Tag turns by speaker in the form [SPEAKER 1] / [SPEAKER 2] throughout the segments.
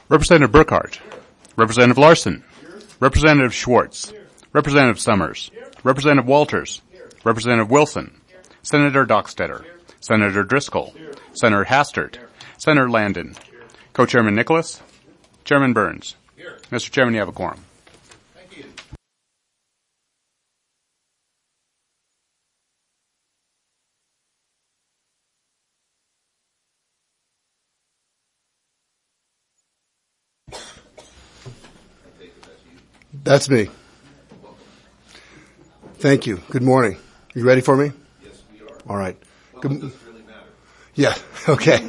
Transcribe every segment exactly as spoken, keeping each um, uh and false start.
[SPEAKER 1] Representative Burkhart. Representative Larson. Representative Schwartz. Representative Summers. Representative Walters. Representative Wilson. Senator Dockstetter. Senator Driscoll. Senator Hastert. Senator Landon. Co-Chairman Nicholas. Chairman Burns. Mister Chairman, you have a quorum.
[SPEAKER 2] Thank you.
[SPEAKER 3] That's me. Thank you. Good morning. You ready for me?
[SPEAKER 2] Yes, we are.
[SPEAKER 3] All right.
[SPEAKER 2] Well,
[SPEAKER 3] Good.
[SPEAKER 2] it doesn't really matter.
[SPEAKER 3] Yeah. Okay.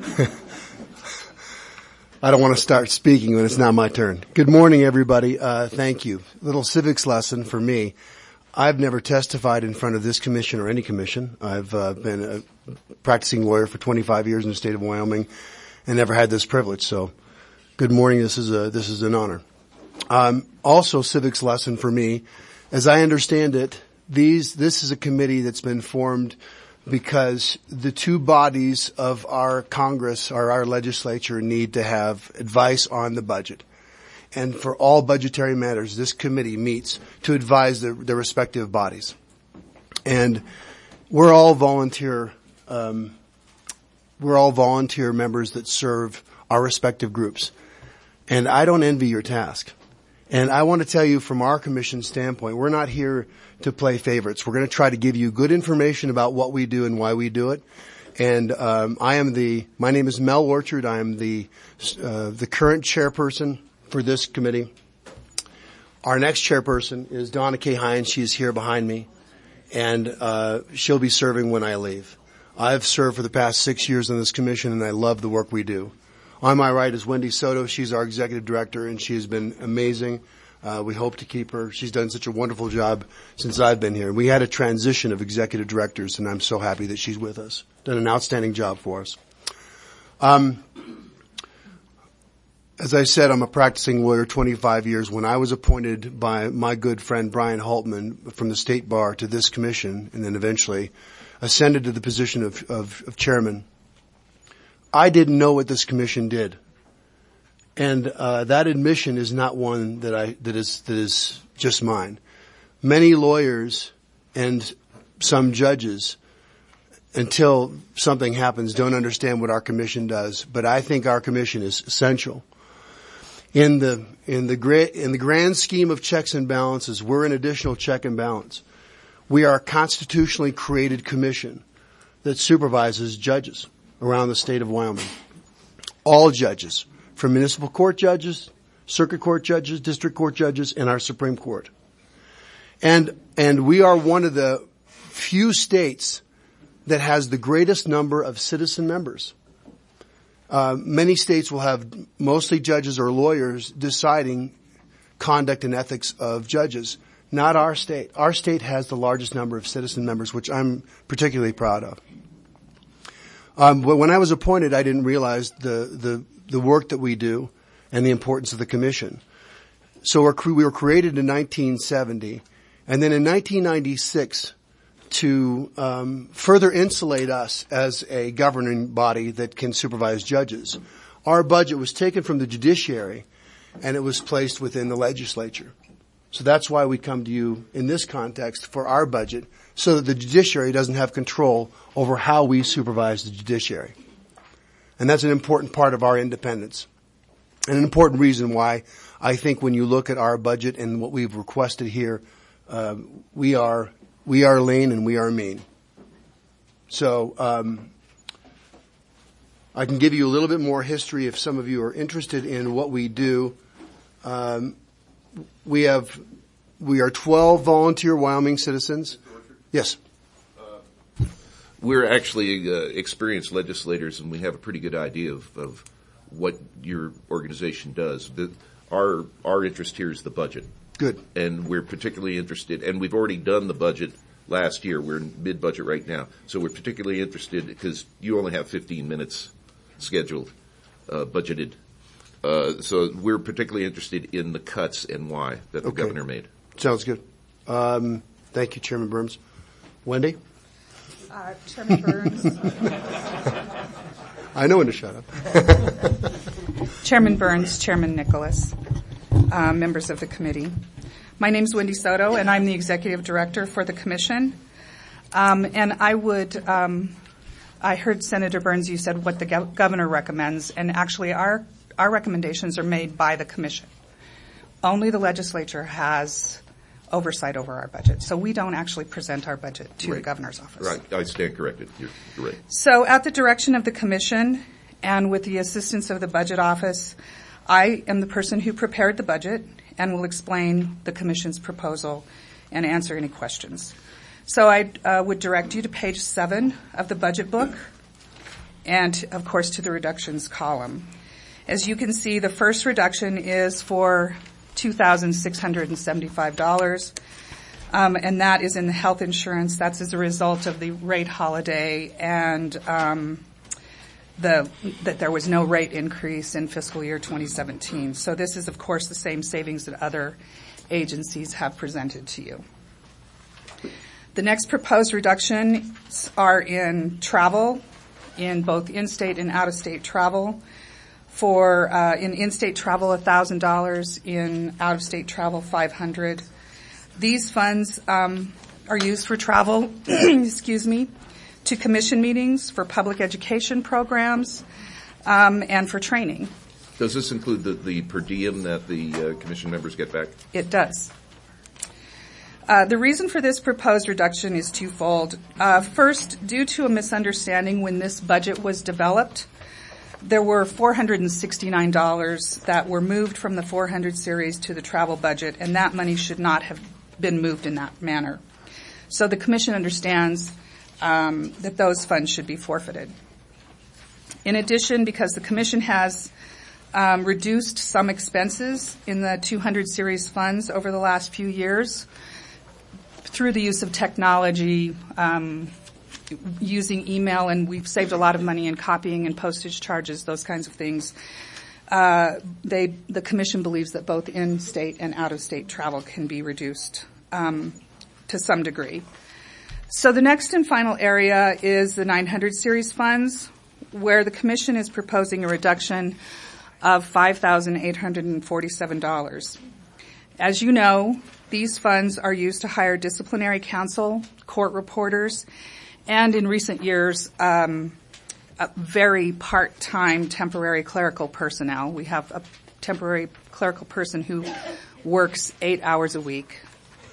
[SPEAKER 3] I don't want to start speaking when it's not my turn. Good morning, everybody. Uh, thank you. Little civics lesson for me. I've never testified in front of this commission or any commission. I've uh, been a practicing lawyer for twenty-five years in the state of Wyoming and never had this privilege. So, good morning. This is a this is an honor. Um, also, civics lesson for me, as I understand it, these this is a committee that's been formed because the two bodies of our Congress or our legislature need to have advice on the budget. And for all budgetary matters, this committee meets to advise the, the respective bodies. And we're all volunteer, um, we're all volunteer members that serve our respective groups. And I don't envy your task. And I want to tell you from our commission standpoint, we're not here to play favorites. We're going to try to give you good information about what we do and why we do it. And um, I am the, my name is Mel Orchard. I am the uh, the current chairperson for this committee. Our next chairperson is Donna K. Hines. She is here behind me. And uh, she'll be serving when I leave. I've served for the past six years on this commission, and I love the work we do. On my right is Wendy Soto. She's our executive director, and she has been amazing. Uh, we hope to keep her. She's done such a wonderful job since I've been here. We had a transition of executive directors, and I'm so happy that she's with us. Done an outstanding job for us. Um, as I said, I'm a practicing lawyer, twenty-five years. When I was appointed by my good friend Brian Haltman from the State Bar to this commission, and then eventually ascended to the position of, of, of chairman, I didn't know what this commission did. And uh that admission is not one that I that is that is just mine. Many lawyers and some judges, until something happens, don't understand what our commission does. But I think our commission is essential. In the in the gra- in the grand scheme of checks and balances, we're an additional check and balance. We are a constitutionally created commission that supervises judges around the state of Wyoming. All judges. From municipal court judges, circuit court judges, district court judges, and our Supreme Court. And, and we are one of the few states that has the greatest number of citizen members. Uh, many states will have mostly judges or lawyers deciding conduct and ethics of judges. Not our state. Our state has the largest number of citizen members, which I'm particularly proud of. Um, but when I was appointed, I didn't realize the, the, the work that we do and the importance of the commission. So we're, we were created in nineteen seventy, and then in nineteen ninety-six, to um, further insulate us as a governing body that can supervise judges, our budget was taken from the judiciary and it was placed within the legislature. So that's why we come to you in this context for our budget, so that the judiciary doesn't have control over how we supervise the judiciary. And that's an important part of our independence. And an important reason why I think when you look at our budget and what we've requested here, uh, we are we are lean and we are mean. So um, I can give you a little bit more history if some of you are interested in what we do. Um, we have we are twelve volunteer Wyoming citizens. Yes.
[SPEAKER 2] We're actually uh, experienced legislators, and we have a pretty good idea of, of what your organization does. The, our our interest here is the budget.
[SPEAKER 3] Good.
[SPEAKER 2] And we're particularly interested, and we've already done the budget last year. We're in mid-budget right now. So we're particularly interested because you only have fifteen minutes scheduled, uh, budgeted. Uh, so we're particularly interested in the cuts and why that the
[SPEAKER 3] okay.
[SPEAKER 2] governor made.
[SPEAKER 3] Sounds good. Um, thank you, Chairman Burns. Wendy?
[SPEAKER 4] Uh, Chairman Burns.
[SPEAKER 3] I know when to shut up.
[SPEAKER 4] Chairman Burns, Chairman Nicholas, uh, members of the committee. My name is Wendy Soto, and I'm the Executive Director for the Commission. Um, and I would, um, I heard Senator Burns, you said what the gov- governor recommends, and actually our, our recommendations are made by the Commission. Only the legislature has oversight over our budget, so we don't actually present our budget to
[SPEAKER 2] right.
[SPEAKER 4] the governor's office.
[SPEAKER 2] Right, I stand corrected. You're, you're right.
[SPEAKER 4] So at the direction of the Commission and with the assistance of the Budget Office, I am the person who prepared the budget and will explain the Commission's proposal and answer any questions. So I uh, would direct you to page seven of the budget book and, of course, to the reductions column. As you can see, the first reduction is for two thousand six hundred seventy-five dollars, um, and that is in the health insurance. That's as a result of the rate holiday and um, the that there was no rate increase in fiscal year twenty seventeen. So this is, of course, the same savings that other agencies have presented to you. The next proposed reductions are in travel, in both in-state and out-of-state travel. For uh, in in-state travel, one thousand dollars, in out-of-state travel, five hundred dollars. These funds um, are used for travel, excuse me, to commission meetings, for public education programs, um, and for training.
[SPEAKER 2] Does this include the, the per diem that the uh, commission members get back?
[SPEAKER 4] It does. Uh, the reason for this proposed reduction is twofold. Uh, first, due to a misunderstanding when this budget was developed, there were four hundred sixty-nine dollars that were moved from the four hundred series to the travel budget, and that money should not have been moved in that manner. So the Commission understands um, that those funds should be forfeited. In addition, because the Commission has um, reduced some expenses in the two hundred series funds over the last few years through the use of technology, um, using email, and we've saved a lot of money in copying and postage charges, those kinds of things. Uh, they, the Commission believes that both in-state and out-of-state travel can be reduced um, to some degree. So the next and final area is the nine hundred series funds, where the Commission is proposing a reduction of five thousand eight hundred forty-seven dollars. As you know, these funds are used to hire disciplinary counsel, court reporters, and in recent years, um, a very part-time temporary clerical personnel. We have a temporary clerical person who works eight hours a week.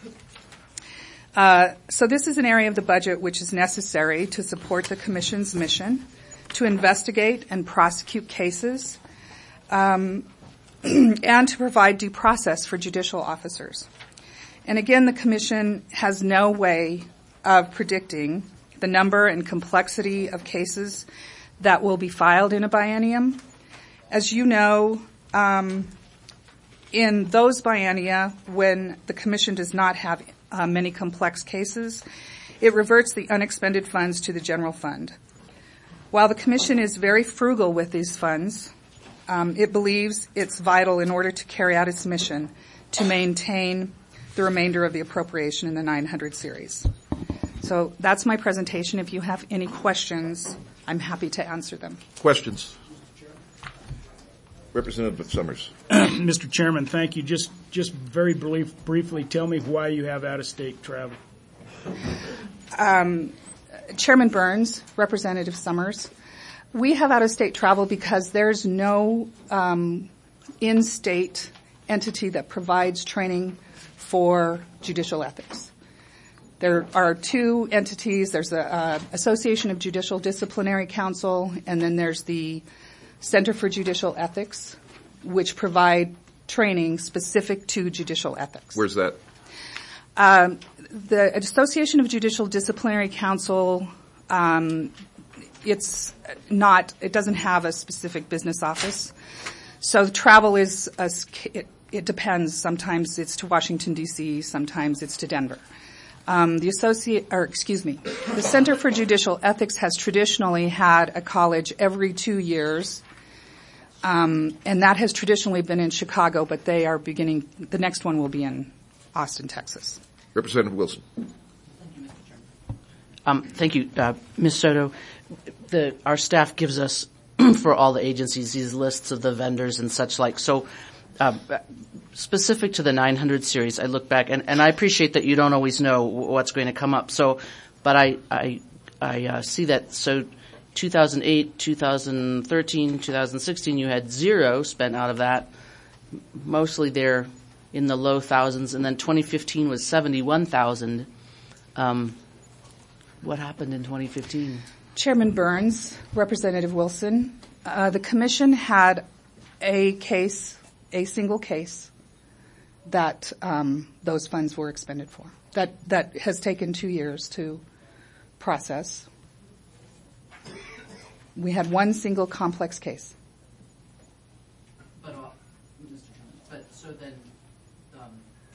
[SPEAKER 4] Uh, so this is an area of the budget which is necessary to support the Commission's mission to investigate and prosecute cases, um, and to provide due process for judicial officers. And again, the Commission has no way of predicting the number and complexity of cases that will be filed in a biennium. As you know, um, in those biennia, when the Commission does not have uh, many complex cases, it reverts the unexpended funds to the general fund. While the Commission is very frugal with these funds, um, it believes it's vital in order to carry out its mission to maintain the remainder of the appropriation in the nine hundred series. So that's my presentation. If you have any questions, I'm happy to answer them.
[SPEAKER 2] Questions? Representative Summers.
[SPEAKER 5] Mister Chairman, thank you. Just just very brief, briefly, tell me why you have out-of-state travel.
[SPEAKER 4] Um, Chairman Burns, Representative Summers, we have out-of-state travel because there's no um, in-state entity that provides training for judicial ethics. There are two entities. There's the uh, Association of Judicial Disciplinary Counsel, and then there's the Center for Judicial Ethics, which provide training specific to judicial ethics.
[SPEAKER 2] Where's that?
[SPEAKER 4] Um, the Association of Judicial Disciplinary Counsel, um, it's not, it doesn't have a specific business office. So travel is, a, it, it depends. Sometimes it's to Washington, D C, sometimes it's to Denver. Um, the associate, or excuse me, the Center for Judicial Ethics has traditionally had a college every two years, um, and that has traditionally been in Chicago, but they are beginning, the next one will be in Austin, Texas.
[SPEAKER 2] Representative Wilson.
[SPEAKER 6] Um, thank you, uh, Miz Soto. The, our staff gives us for all the agencies, these lists of the vendors and such like. So uh, specific to the nine hundred series, I look back, and, and I appreciate that you don't always know what's going to come up. So, but I I, I uh, see that. So two thousand eight, two thousand thirteen, two thousand sixteen, you had zero spent out of that, mostly there in the low thousands, and then twenty fifteen was seventy-one thousand. Um, what happened in twenty fifteen?
[SPEAKER 4] Chairman Burns, Representative Wilson, uh, the commission had a case, a single case, that um, those funds were expended for. That that has taken two years to process. We had one single complex case.
[SPEAKER 6] But, uh, Mister Chairman, but so then um,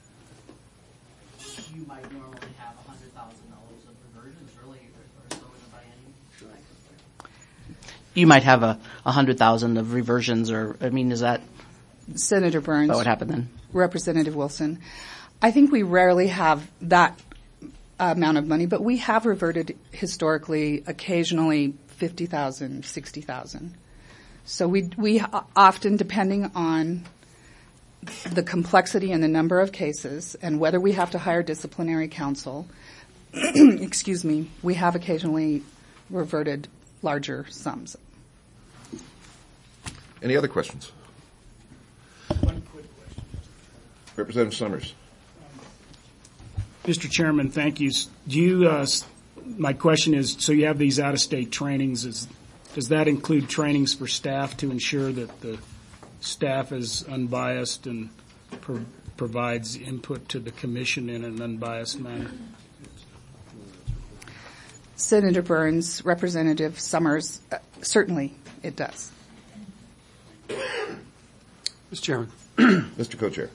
[SPEAKER 6] you might normally have one hundred thousand dollars of reversions early or, or so in the biennium? You might have a one hundred thousand dollars of reversions, or, I mean, is that
[SPEAKER 4] Senator Burns.
[SPEAKER 6] what would happen then?
[SPEAKER 4] Representative Wilson. I think we rarely have that amount of money, but we have reverted historically, occasionally fifty thousand, sixty thousand. So we we often, depending on the complexity and the number of cases and whether we have to hire disciplinary counsel, excuse me, we have occasionally reverted larger sums.
[SPEAKER 2] Any other questions?
[SPEAKER 5] One quick question.
[SPEAKER 2] Representative Summers.
[SPEAKER 5] Mister Chairman, thank you. Do you, uh, my question is, so you have these out-of-state trainings. Is, does that include trainings for staff to ensure that the staff is unbiased and pro- provides input to the commission in an unbiased manner?
[SPEAKER 4] Senator Burns, Representative Summers, uh, certainly it does.
[SPEAKER 7] Mister Chairman.
[SPEAKER 2] Mister Co-Chair.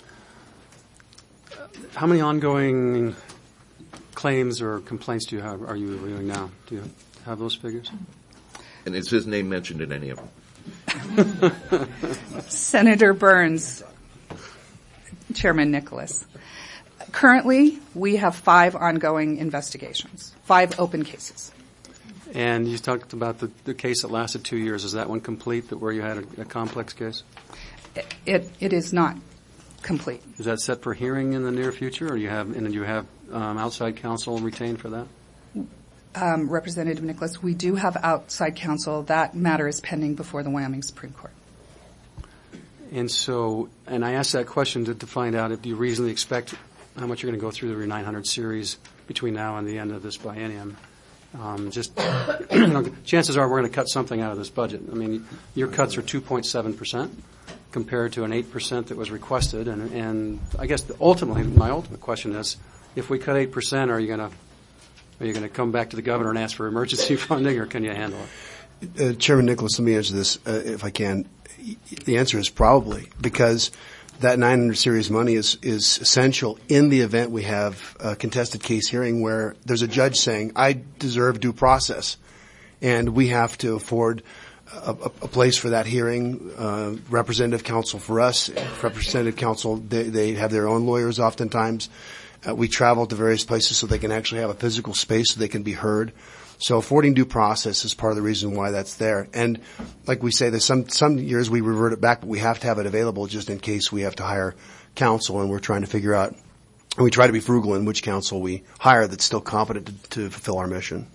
[SPEAKER 7] How many ongoing claims or complaints do you have, are you reviewing now? Do you have those figures?
[SPEAKER 2] And is his name mentioned in any of them?
[SPEAKER 4] Senator Burns, Chairman Nicholas. Currently, we have five ongoing investigations, five open cases.
[SPEAKER 7] And you talked about the, the case that lasted two years. Is that one complete, that where you had a, a complex case?
[SPEAKER 4] It, it, it is not complete.
[SPEAKER 7] Is that set for hearing in the near future, or you have, and you have um, outside counsel retained for that?
[SPEAKER 4] Um, Representative Nicholas, we do have outside counsel. That matter is pending before the Wyoming Supreme Court.
[SPEAKER 7] And so, and I asked that question to, to find out if you reasonably expect how much you're going to go through the nine hundred series between now and the end of this biennium. Um, just, you know, chances are we're going to cut something out of this budget. I mean, your cuts are two point seven percent compared to an eight percent that was requested. And, and I guess the, ultimately, my ultimate question is, if we cut eight percent, are you going to, are you going to come back to the governor and ask for emergency funding, or can you handle it?
[SPEAKER 3] Uh, Chairman Nicholas, let me answer this, uh, if I can. The answer is probably, because that nine hundred series money is, is essential in the event we have a contested case hearing where there's a judge saying, I deserve due process, and we have to afford a, a, a place for that hearing. Uh, representative counsel for us, representative counsel, they, they have their own lawyers oftentimes. Uh, we travel to various places so they can actually have a physical space so they can be heard. So affording due process is part of the reason why that's there. And like we say, there's some, some years we revert it back, but we have to have it available just in case we have to hire counsel, and we're trying to figure out, and we try to be frugal in which counsel we hire that's still competent to, to fulfill our mission.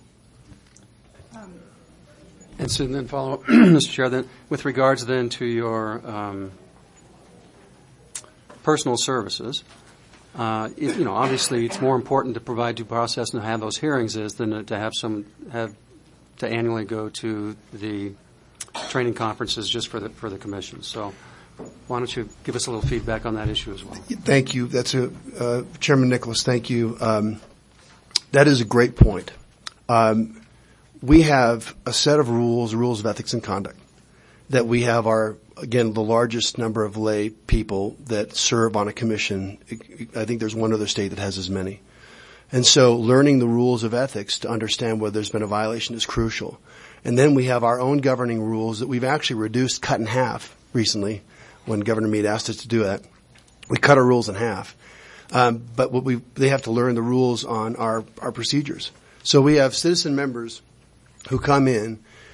[SPEAKER 7] And so then follow up, Mister Chair, then with regards then to your um, personal services, Uh, it, you know, obviously, it's more important to provide due process and to have those hearings is than to have some have to annually go to the training conferences just for the for the commission. So, why don't you give us a little feedback on that issue as well?
[SPEAKER 3] Thank you. That's a uh, Chairman Nicholas. Thank you. Um, that is a great point. Um, we have a set of rules, rules of ethics and conduct, that we have our, again, the largest number of lay people that serve on a commission. I think there's one other state that has as many. And so learning the rules of ethics to understand whether there's been a violation is crucial. And then we have our own governing rules that we've actually reduced, cut in half recently when Governor Meade asked us to do that. We cut our rules in half. Um, but what we, they have to learn the rules on our, our procedures. So we have citizen members who come in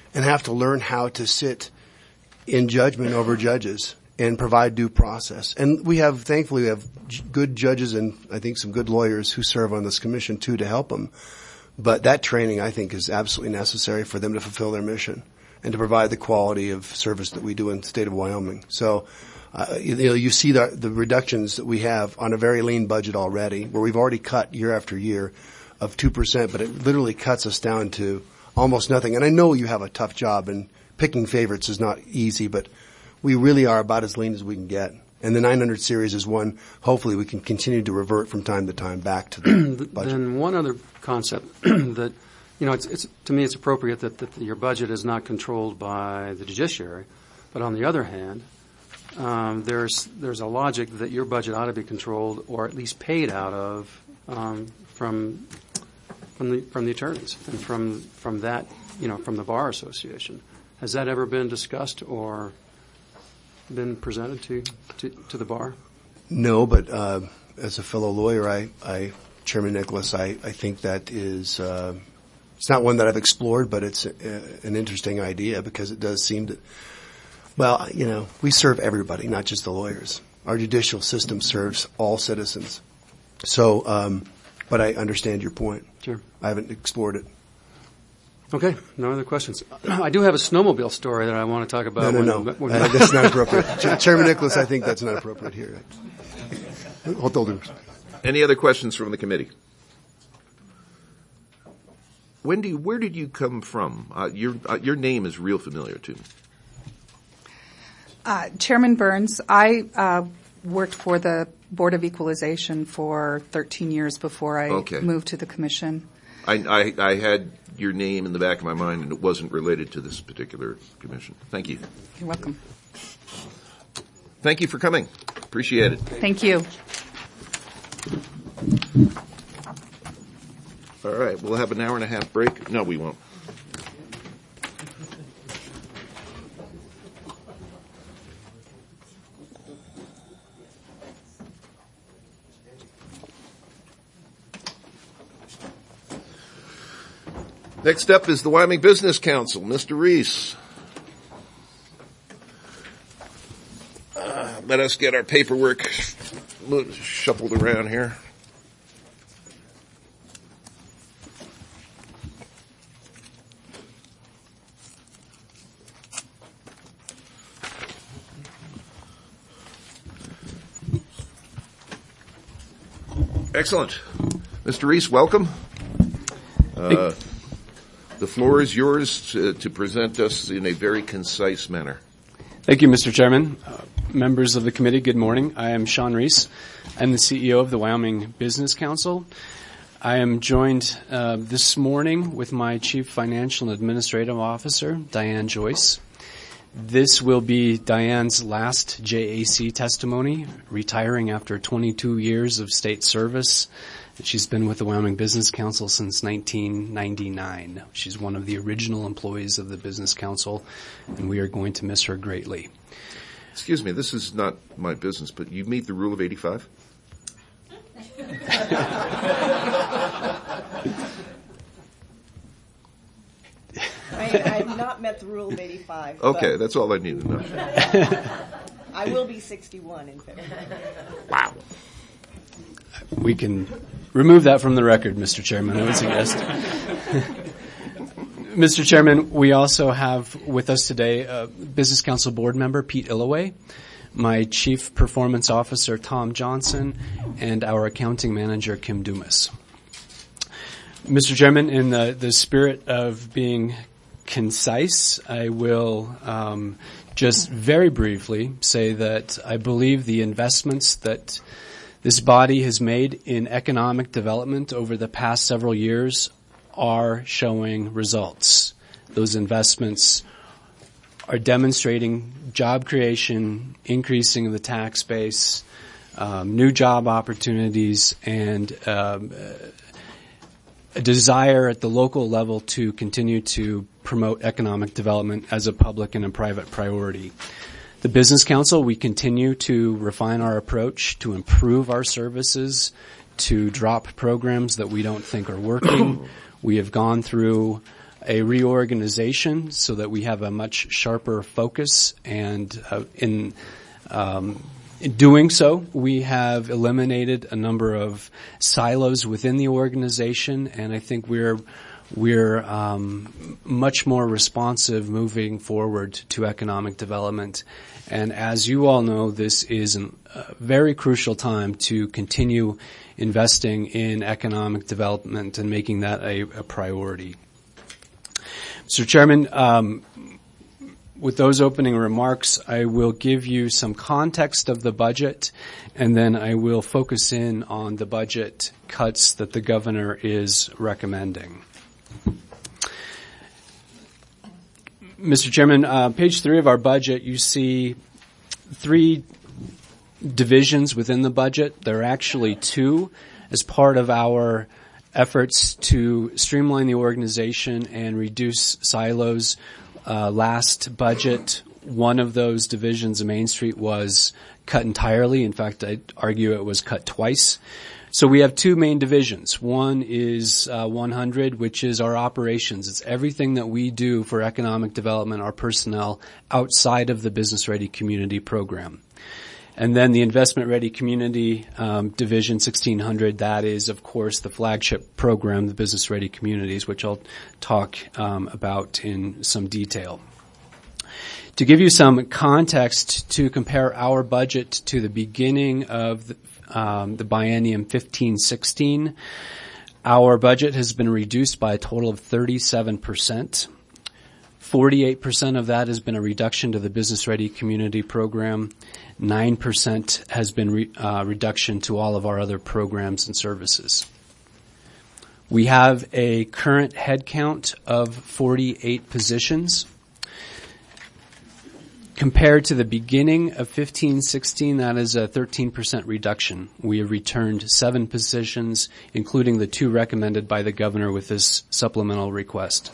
[SPEAKER 3] and have to learn how to sit in judgment over judges and provide due process. And we have, thankfully, we have j- good judges and I think some good lawyers who serve on this commission too to help them. But that training, I think, is absolutely necessary for them to fulfill their mission and to provide the quality of service that we do in the state of Wyoming. So, uh, you, you know, you see the, the reductions that we have on a very lean budget already, where we've already cut year after year of two percent, but it literally cuts us down to almost nothing. And I know you have a tough job, and picking favorites is not easy, but we really are about as lean as we can get. And the nine hundred series is one, hopefully we can continue to revert from time to time back to the budget.
[SPEAKER 7] Then one other concept that, you know, it's, it's, to me it's appropriate that, that your budget is not controlled by the judiciary, but on the other hand, um, there's, there's a logic that your budget ought to be controlled or at least paid out of, um, from, from the, from the attorneys and from, from that, you know, from the Bar Association. Has that ever been discussed or been presented to, to, to the bar? No,
[SPEAKER 3] but uh, as a fellow lawyer, I, I Chairman Nicholas, I, I think that is, uh, it's not one that I've explored, but it's a, an interesting idea because it does seem to, well, you know, we serve everybody, not just the lawyers. Our judicial system serves all citizens. So, um, but I understand your point.
[SPEAKER 7] Sure.
[SPEAKER 3] I haven't explored it.
[SPEAKER 7] Okay, no other questions. I do have a snowmobile story that I want to talk about.
[SPEAKER 3] No, no,
[SPEAKER 7] when,
[SPEAKER 3] no.
[SPEAKER 7] when
[SPEAKER 3] uh, that's not appropriate. Ch- Chairman Nicholas, I think that's not appropriate here. Hold on.
[SPEAKER 2] Any other questions from the committee? Wendy, where did you come from? Uh, your uh, your name is real familiar to me.
[SPEAKER 4] Uh, Chairman Burns, I uh, worked for the Board of Equalization for thirteen years before I
[SPEAKER 2] okay.
[SPEAKER 4] moved to the commission.
[SPEAKER 2] I, I, I had your name in the back of my mind, and it wasn't related to this particular commission. Thank you.
[SPEAKER 4] You're welcome.
[SPEAKER 2] Thank you for coming. Appreciate it.
[SPEAKER 4] Thank you.
[SPEAKER 2] All right, we'll have an hour and a half break. No, we won't. Next up is the Wyoming Business Council. Mister Reese. Uh, let us get our paperwork shuffled around here. Excellent. Mister Reese, welcome. Uh, the floor is yours to, to present us in a very concise manner.
[SPEAKER 8] Thank you, Mister Chairman. Uh, members of the committee, good morning. I am Sean Reese. I'm the C E O of the Wyoming Business Council. I am joined uh, this morning with my Chief Financial and Administrative Officer, Diane Joyce. This will be Diane's last J A C testimony, retiring after twenty-two years of state service. She's been with the Wyoming Business Council since nineteen ninety-nine. She's one of the original employees of the Business Council, and we are going to miss her greatly.
[SPEAKER 2] Excuse me, this is not my business, but you meet the rule of eighty-five?
[SPEAKER 9] I, I've not met the rule of eighty-five.
[SPEAKER 2] Okay, that's all I need to know.
[SPEAKER 9] I will be sixty-one in February.
[SPEAKER 2] Wow.
[SPEAKER 8] We can remove that from the record, Mister Chairman, I would suggest. Mister Chairman, we also have with us today a Business Council board member, Pete Illoway, my Chief Performance Officer, Tom Johnson, and our accounting manager, Kim Dumas. Mister Chairman, in the, the spirit of being concise, I will um, just very briefly say that I believe the investments that this body has made in economic development over the past several years are showing results. Those investments are demonstrating job creation, increasing of the tax base, um, new job opportunities, and um, a desire at the local level to continue to promote economic development as a public and a private priority. The Business Council, we continue to refine our approach, to improve our services, to drop programs that we don't think are working. We have gone through a reorganization so that we have a much sharper focus, and uh, in um, in doing so, we have eliminated a number of silos within the organization, and I think we're we're um, much more responsive moving forward to economic development. And as you all know, this is an, a very crucial time to continue investing in economic development and making that a, a priority. Mister Chairman, um, with those opening remarks, I will give you some context of the budget, and then I will focus in on the budget cuts that the governor is recommending. Mister Chairman, uh, page three of our budget, you see three divisions within the budget. There are actually two as part of our efforts to streamline the organization and reduce silos. Uh, last budget, one of those divisions of Main Street was cut entirely. In fact, I'd argue it was cut twice. So we have two main divisions. One is uh, one hundred, which is our operations. It's everything that we do for economic development, our personnel, outside of the Business Ready Community program. And then the Investment Ready Community um, Division sixteen hundred, that is, of course, the flagship program, the Business Ready Communities, which I'll talk um, about in some detail. To give you some context to compare our budget to the beginning of the, um, the biennium fifteen sixteen, our budget has been reduced by a total of thirty-seven percent. forty-eight percent of that has been a reduction to the Business Ready Community program. nine percent has been re, uh, reduction to all of our other programs and services. We have a current headcount of forty-eight positions. Compared to the beginning of fifteen sixteen, that is a thirteen percent reduction. We have returned seven positions, including the two recommended by the governor with this supplemental request.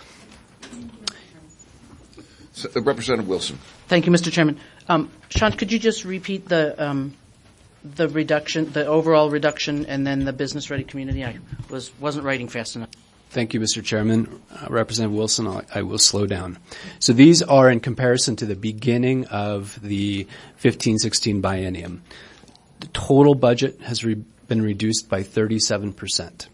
[SPEAKER 2] So, uh, Representative Wilson.
[SPEAKER 6] Thank you, Mister Chairman. Um, Sean, could you just repeat the um, the reduction, the overall reduction, and then the Business Ready Community? I was wasn't writing fast enough.
[SPEAKER 8] Thank you, Mister Chairman. Uh, Representative Wilson, I, I will slow down. So these are in comparison to the beginning of the fifteen sixteen biennium. The total budget has re- been reduced by thirty-seven percent.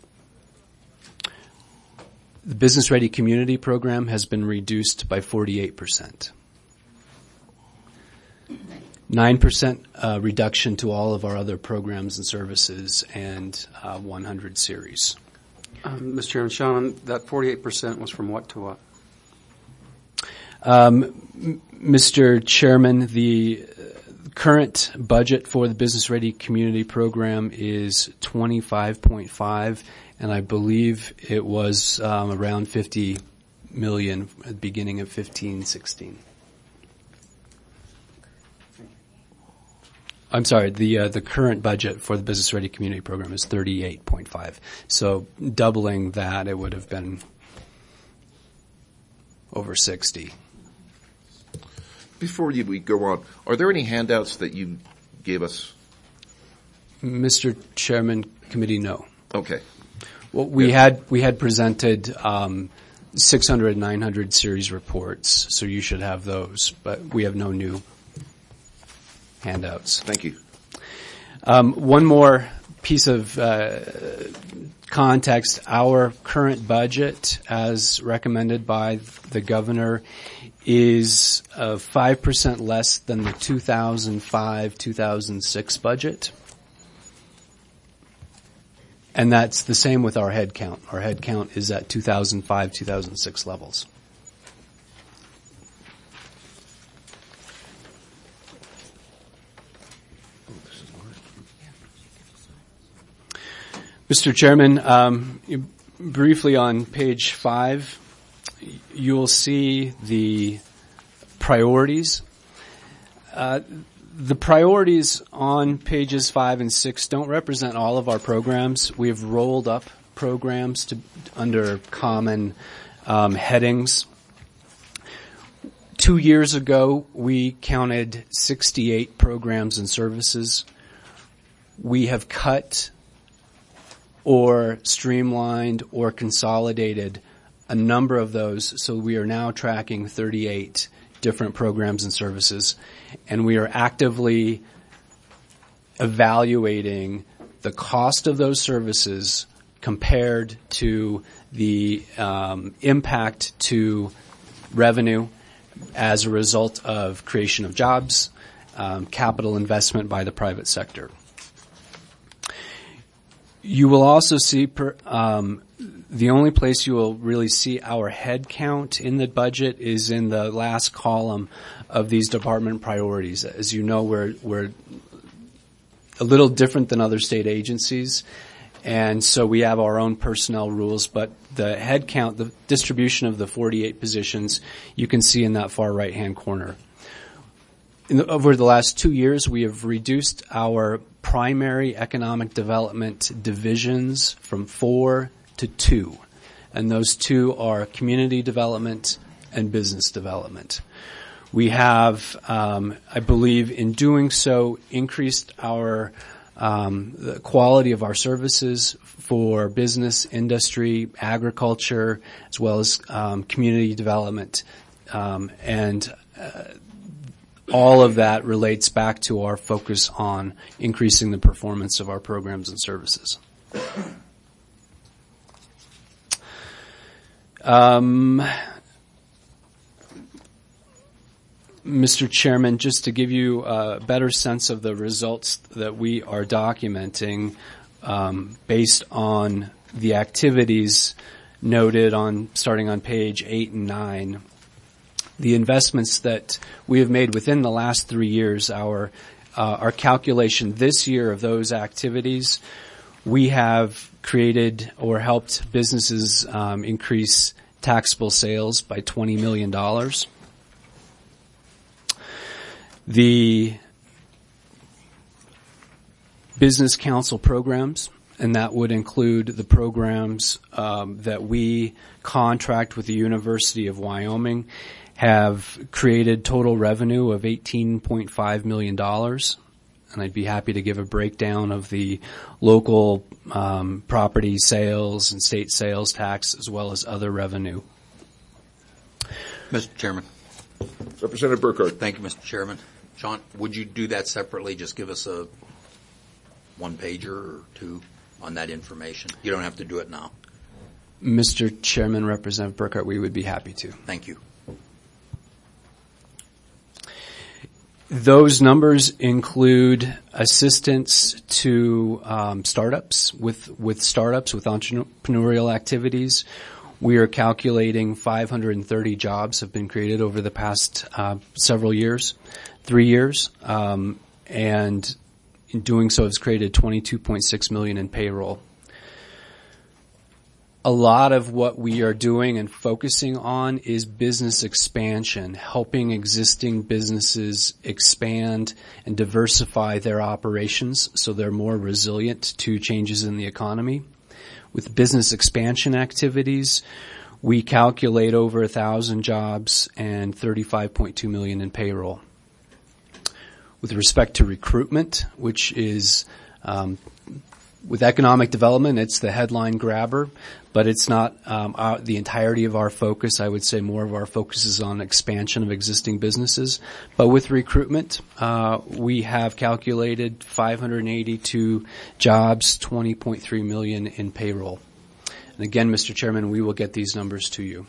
[SPEAKER 8] The Business Ready Community program has been reduced by forty-eight percent. nine percent uh, reduction to all of our other programs and services, and uh, one hundred series.
[SPEAKER 7] Um, Mister Chairman, Sean, that forty-eight percent was from what to what?
[SPEAKER 8] Um, m- Mister Chairman, the current budget for the Business Ready Community program is twenty-five point five, and I believe it was um, around fifty million at the beginning of fifteen sixteen. I'm sorry, the uh, the current budget for the Business Ready Community program is thirty-eight point five. So doubling that, it would have been over sixty.
[SPEAKER 2] Before you, we go on, are there any handouts that you gave us?
[SPEAKER 8] Mister Chairman, committee, no.
[SPEAKER 2] Okay.
[SPEAKER 8] Well, we
[SPEAKER 2] Yeah.
[SPEAKER 8] had we had presented um, six hundred, nine hundred series reports, so you should have those, but we have no new handouts.
[SPEAKER 2] Thank you.
[SPEAKER 8] Um, one more piece of uh, context. Our current budget, as recommended by the governor, is uh, five percent less than the two thousand five two thousand six budget. And that's the same with our head count. Our head count is at two thousand five two thousand six levels. Mister Chairman, um, briefly on page five, you'll see the priorities. Uh, the priorities on pages five and six don't represent all of our programs. We have rolled up programs to under common um, headings. Two years ago, we counted sixty-eight programs and services. We have cut or streamlined or consolidated a number of those, so we are now tracking thirty-eight different programs and services, and we are actively evaluating the cost of those services compared to the um, impact to revenue as a result of creation of jobs, um, capital investment by the private sector. You will also see per, um, the only place you will really see our head count in the budget is in the last column of these department priorities. As you know, we're, we're a little different than other state agencies, and so we have our own personnel rules, but the head count, the distribution of the forty-eight positions, you can see in that far right-hand corner. In the, over the last two years, we have reduced our primary economic development divisions from four to two, and those two are community development and business development. We have, um, I believe, in doing so, increased our um, the quality of our services for business, industry, agriculture, as well as um, community development, um, and uh, all of that relates back to our focus on increasing the performance of our programs and services. Um, Mister Chairman, just to give you a better sense of the results that we are documenting um, based on the activities noted on starting on page eight and nine, the investments that we have made within the last three years, our uh, our calculation this year of those activities, we have created or helped businesses um, increase taxable sales by twenty million dollars. The business council programs, and that would include the programs um, that we contract with the University of Wyoming, have created total revenue of eighteen point five million dollars. And I'd be happy to give a breakdown of the local um, property sales and state sales tax as well as other revenue.
[SPEAKER 10] Mister Chairman.
[SPEAKER 2] Representative Burkhardt.
[SPEAKER 10] Thank you, Mister Chairman. John, would you do that separately? Just give us a one-pager or two on that information. You don't have to do it now.
[SPEAKER 8] Mister Chairman, Representative Burkhardt, we would be happy to.
[SPEAKER 10] Thank you.
[SPEAKER 8] Those numbers include assistance to um, startups, with, with startups, with entrepreneurial activities. We are calculating five hundred thirty jobs have been created over the past uh, several years, three years, um, and in doing so has created twenty-two point six million dollars in payroll. A lot of what we are doing and focusing on is business expansion, helping existing businesses expand and diversify their operations so they're more resilient to changes in the economy. With business expansion activities, we calculate over a thousand jobs and thirty-five point two million dollars in payroll. With respect to recruitment, which is um, with economic development, it's the headline grabber, but it's not um, our, the entirety of our focus. I would say more of our focus is on expansion of existing businesses. But with recruitment, uh, we have calculated five hundred eighty-two jobs, twenty point three million dollars in payroll. And again, Mister Chairman, we will get these numbers to you.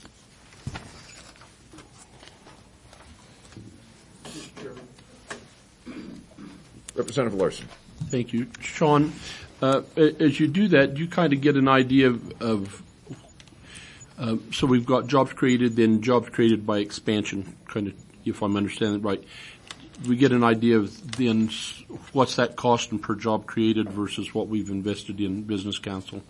[SPEAKER 2] Representative Larson.
[SPEAKER 11] Thank you. Sean, uh, as you do that, you kind of get an idea of, of uh, so we've got jobs created, then jobs created by expansion, kind of, if I'm understanding it right. We get an idea of then what's that costing per job created versus what we've invested in Business Council.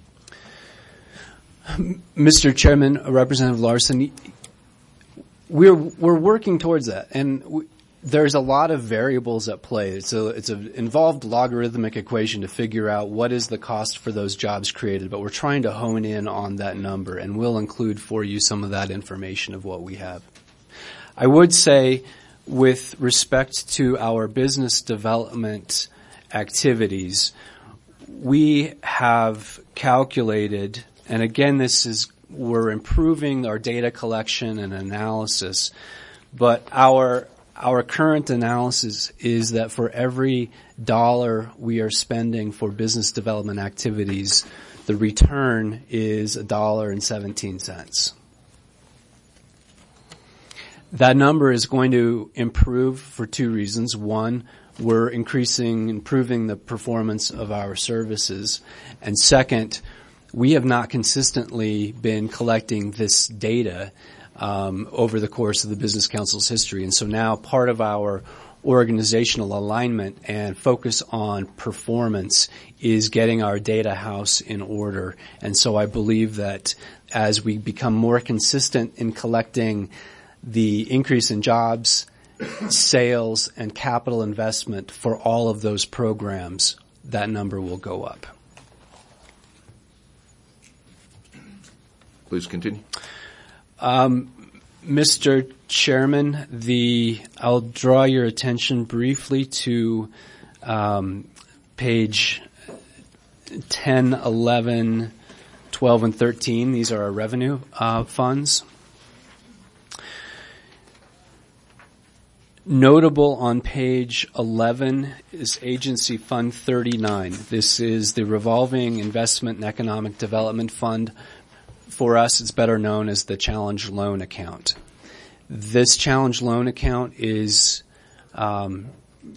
[SPEAKER 8] Mister Chairman, Representative Larson, we're we're working towards that, and we, there's a lot of variables at play. It's a it's an involved logarithmic equation to figure out what is the cost for those jobs created, but we're trying to hone in on that number, and we'll include for you some of that information of what we have. I would say, with respect to our business development activities, we have calculated, and again, this is we're improving our data collection and analysis, but our our current analysis is that for every dollar we are spending for business development activities, the return is a dollar and seventeen cents. That number is going to improve for two reasons. One, we're increasing, improving the performance of our services. And second, we have not consistently been collecting this data um, over the course of the Business Council's history. And so now part of our organizational alignment and focus on performance is getting our data house in order. And so I believe that as we become more consistent in collecting the increase in jobs, sales, and capital investment for all of those programs, that number will go up.
[SPEAKER 2] Please continue.
[SPEAKER 8] Um, Mister Chairman, the I'll draw your attention briefly to um, page ten, eleven, twelve, and thirteen. These are our revenue uh, funds. Notable on page eleven is Agency Fund thirty-nine. This is the Revolving Investment and Economic Development Fund. For us, it's better known as the Challenge Loan Account. This Challenge Loan Account is um,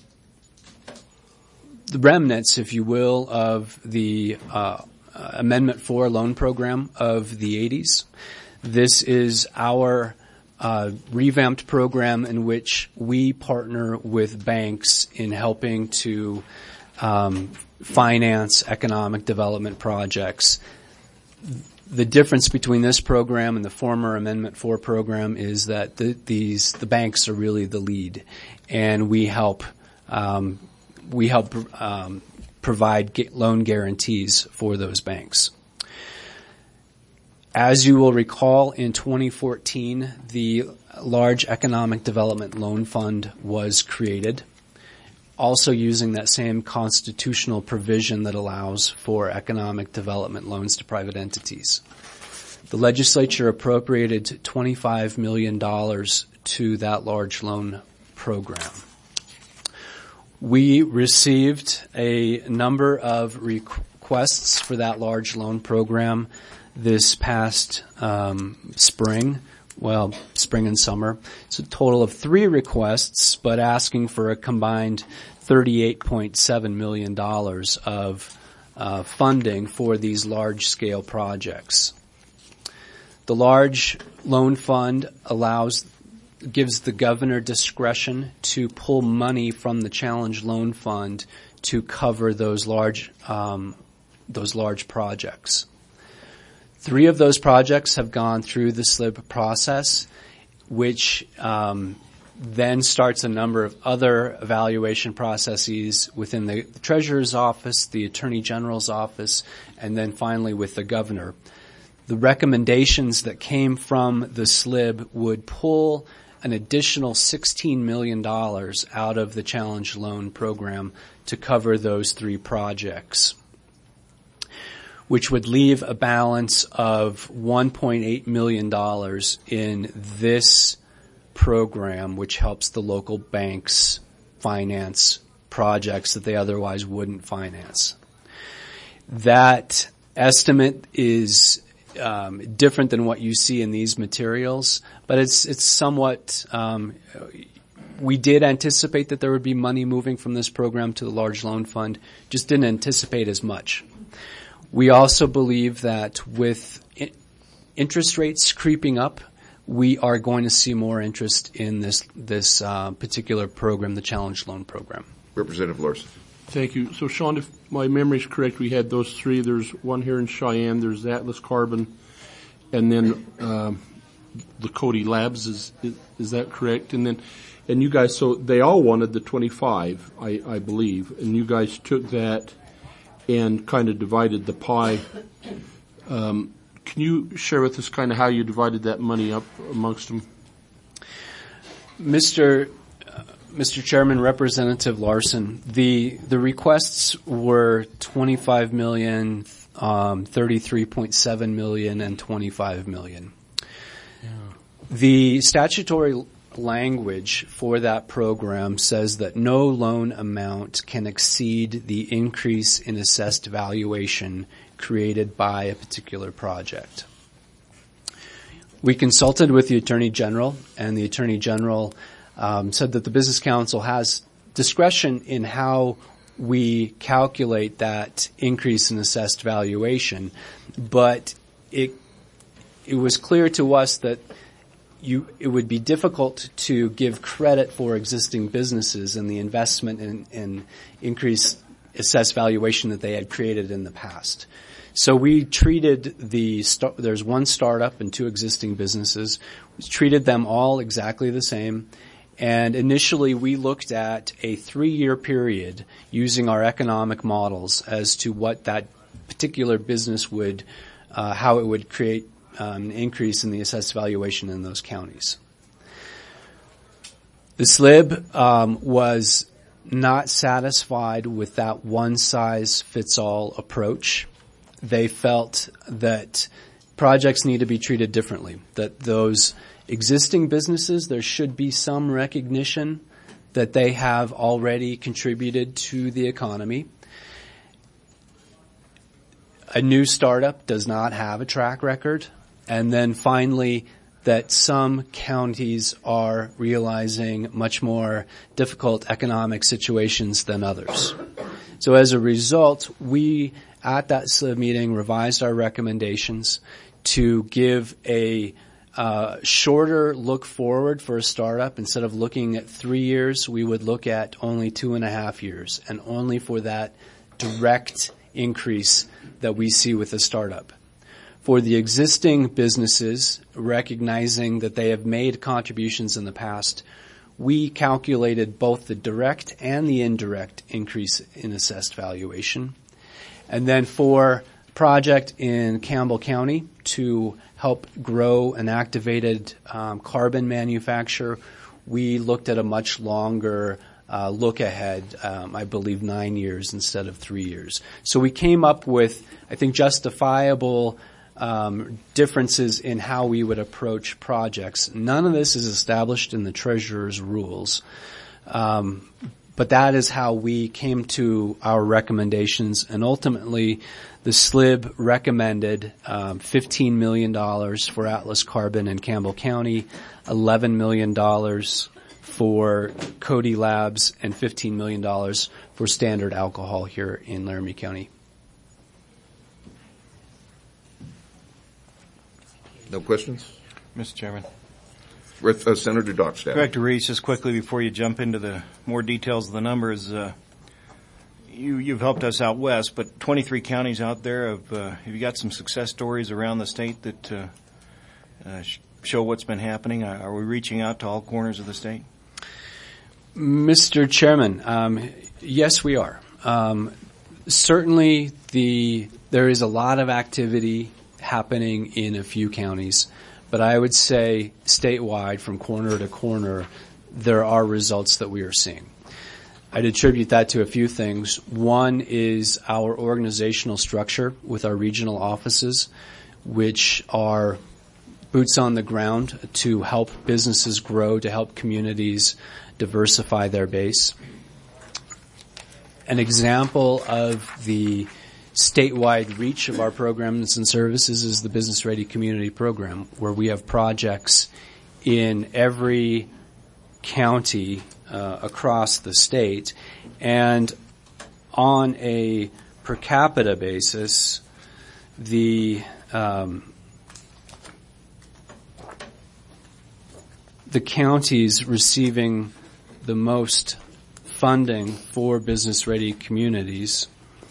[SPEAKER 8] the remnants, if you will, of the uh, Amendment four loan program of the eighties. This is our Uh, revamped program in which we partner with banks in helping to um, finance economic development projects. The difference between this program and the former Amendment four program is that the, these the banks are really the lead, and we help um, we help um, provide ga- loan guarantees for those banks. As you will recall, in twenty fourteen, the Large Economic Development Loan Fund was created, also using that same constitutional provision that allows for economic development loans to private entities. The legislature appropriated twenty-five million dollars to that large loan program. We received a number of requests for that large loan program this past um, spring, well, spring and summer. It's a total of three requests, but asking for a combined thirty-eight point seven million dollars of uh, funding for these large-scale projects. The large loan fund allows, gives the governor discretion to pull money from the Challenge Loan Fund to cover those large, um, those large projects. Three of those projects have gone through the S L I B process, which um, then starts a number of other evaluation processes within the Treasurer's Office, the Attorney General's Office, and then finally with the governor. The recommendations that came from the S L I B would pull an additional sixteen million dollars out of the Challenge Loan Program to cover those three projects, which would leave a balance of one point eight million dollars in this program, which helps the local banks finance projects that they otherwise wouldn't finance. That estimate is um, different than what you see in these materials, but it's it's somewhat. Um, we did anticipate that there would be money moving from this program to the large loan fund, just didn't anticipate as much. We also believe that with interest rates creeping up, we are going to see more interest in this this uh, particular program, the Challenge Loan Program.
[SPEAKER 2] Representative Larson.
[SPEAKER 11] Thank you. So, Sean, if my memory is correct, we had those three. There's one here in Cheyenne. There's Atlas Carbon, and then um, the Cody Labs. Is, is is that correct? And then, and you guys. So they all wanted the twenty-five, I, I believe, and you guys took that and kind of divided the pie. Um, can you share with us kind of how you divided that money up amongst them?
[SPEAKER 8] Mister Mister Chairman, Representative Larson, the the requests were twenty-five million, um, thirty-three point seven million, and twenty-five million. Yeah. The statutory language for that program says that no loan amount can exceed the increase in assessed valuation created by a particular project. We consulted with the Attorney General, and the Attorney General um, said that the Business Council has discretion in how we calculate that increase in assessed valuation, but it it was clear to us that you it would be difficult to give credit for existing businesses and the investment in, in increased assessed valuation that they had created in the past. So we treated the, st- there's one startup and two existing businesses. We treated them all exactly the same. And initially we looked at a three-year period using our economic models as to what that particular business would, uh, how it would create um, an increase in the assessed valuation in those counties. The S L I B um, was not satisfied with that one-size-fits-all approach. They felt that projects need to be treated differently, that those existing businesses, there should be some recognition that they have already contributed to the economy. A new startup does not have a track record. And then finally, that some counties are realizing much more difficult economic situations than others. So as a result, we at that S L I B meeting revised our recommendations to give a uh, shorter look forward for a startup. Instead of looking at three years, we would look at only two and a half years, and only for that direct increase that we see with a startup. For the existing businesses, recognizing that they have made contributions in the past, we calculated both the direct and the indirect increase in assessed valuation. And then for a project in Campbell County to help grow an activated um, carbon manufacturer, we looked at a much longer uh, look ahead, um, I believe nine years instead of three years. So we came up with, I think, justifiable um, differences in how we would approach projects. None of this is established in the Treasurer's rules. Um, But that is how we came to our recommendations, and ultimately the S L I B recommended um, fifteen million dollars for Atlas Carbon in Campbell County, eleven million dollars for Cody Labs, and fifteen million dollars for Standard Alcohol here in Laramie County.
[SPEAKER 2] No questions?
[SPEAKER 12] Mister Chairman.
[SPEAKER 2] With, uh, Senator Dockstader.
[SPEAKER 12] Director Reese, just quickly before you jump into the more details of the numbers, uh, you, you've helped us out west, but twenty-three counties out there, have, uh, have you got some success stories around the state that uh, uh, show what's been happening? Are, are we reaching out to all corners of the state?
[SPEAKER 8] Mister Chairman, um, yes, we are. Um, certainly, the there is a lot of activity happening in a few counties. But I would say statewide, from corner to corner, there are results that we are seeing. I'd attribute that to a few things. One is our organizational structure with our regional offices, which are boots on the ground to help businesses grow, to help communities diversify their base. An example of the statewide reach of our programs and services is the Business Ready Community Program, where we have projects in every county uh, across the state. And on a per capita basis, the um, the counties receiving the most funding for Business Ready communities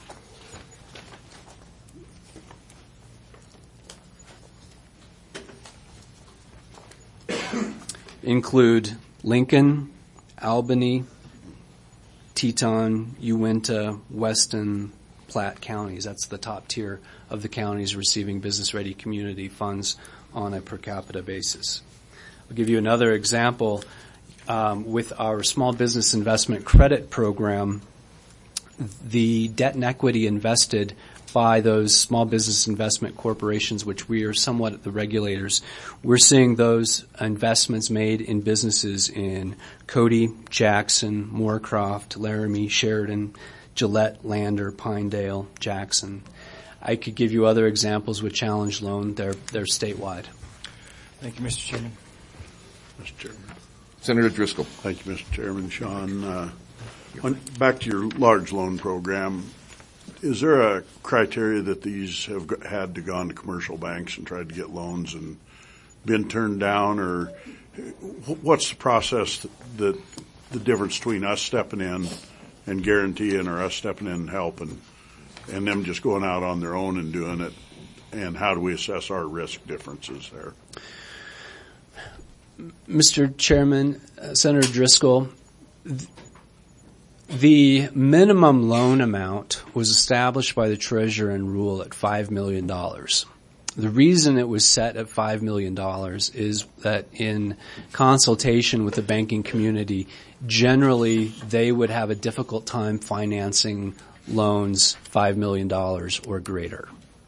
[SPEAKER 8] include Lincoln, Albany, Teton, Uinta, Weston, Platte counties. That's the top tier of the counties receiving Business Ready community funds on a per capita basis. I'll give you another example. um, with our small business investment credit program, the debt and equity invested by those small business investment corporations, which we are somewhat the regulators, we're seeing those investments made in businesses in Cody, Jackson, Moorcroft, Laramie, Sheridan, Gillette, Lander, Pinedale, Jackson. I could give you other examples with Challenge Loan. They're, they're statewide.
[SPEAKER 12] Thank you, Mister Chairman.
[SPEAKER 13] Mister Chairman.
[SPEAKER 2] Senator Driscoll.
[SPEAKER 13] Thank you, Mister Chairman. Sean, uh, on, back to your large loan program, is there a criteria that these have g- had to gone to commercial banks and tried to get loans and been turned down, or what's the process that, that the difference between us stepping in and guaranteeing or us stepping in and helping and them just going out on their own and doing it, and how do we assess our risk differences there?
[SPEAKER 8] Mister Chairman, uh, Senator Driscoll, th- the minimum loan amount was established by the Treasurer in rule at five million dollars. The reason it was set at five million dollars is that in consultation with the banking community, generally they would have a difficult time financing loans five million dollars or greater.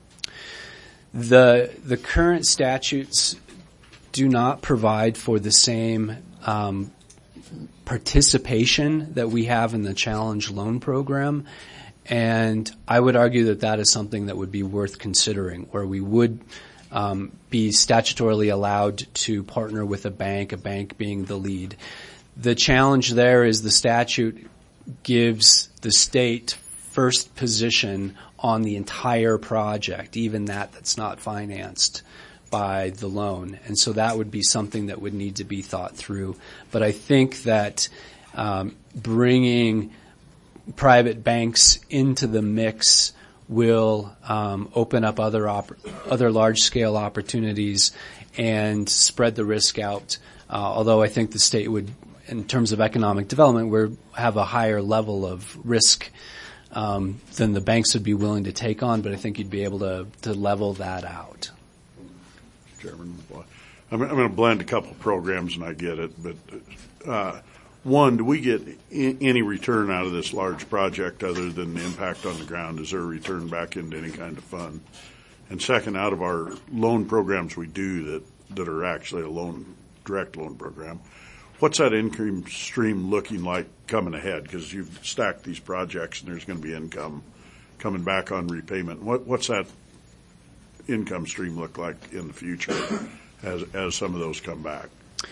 [SPEAKER 8] The, the current statutes do not provide for the same um, participation that we have in the Challenge Loan Program, and I would argue that that is something that would be worth considering, where we would um, be statutorily allowed to partner with a bank, a bank being the lead. The challenge there is the statute gives the state first position on the entire project, even that that's not financed by the loan. And so that would be something that would need to be thought through. But I think that um, bringing private banks into the mix will um, open up other op- other large-scale opportunities and spread the risk out. Uh, although I think the state would, in terms of economic development, would have a higher level of risk um, than the banks would be willing to take on. But I think you'd be able to, to level that out.
[SPEAKER 13] Chairman, I'm, I'm going to blend a couple of programs, and I get it. But uh, one, do we get I- any return out of this large project other than the impact on the ground? Is there a return back into any kind of fund? And second, out of our loan programs we do that, that are actually a loan, direct loan program, what's that income stream looking like coming ahead? Because you've stacked these projects and there's going to be income coming back on repayment. What, what's that income stream look like in the future as as some of those come back?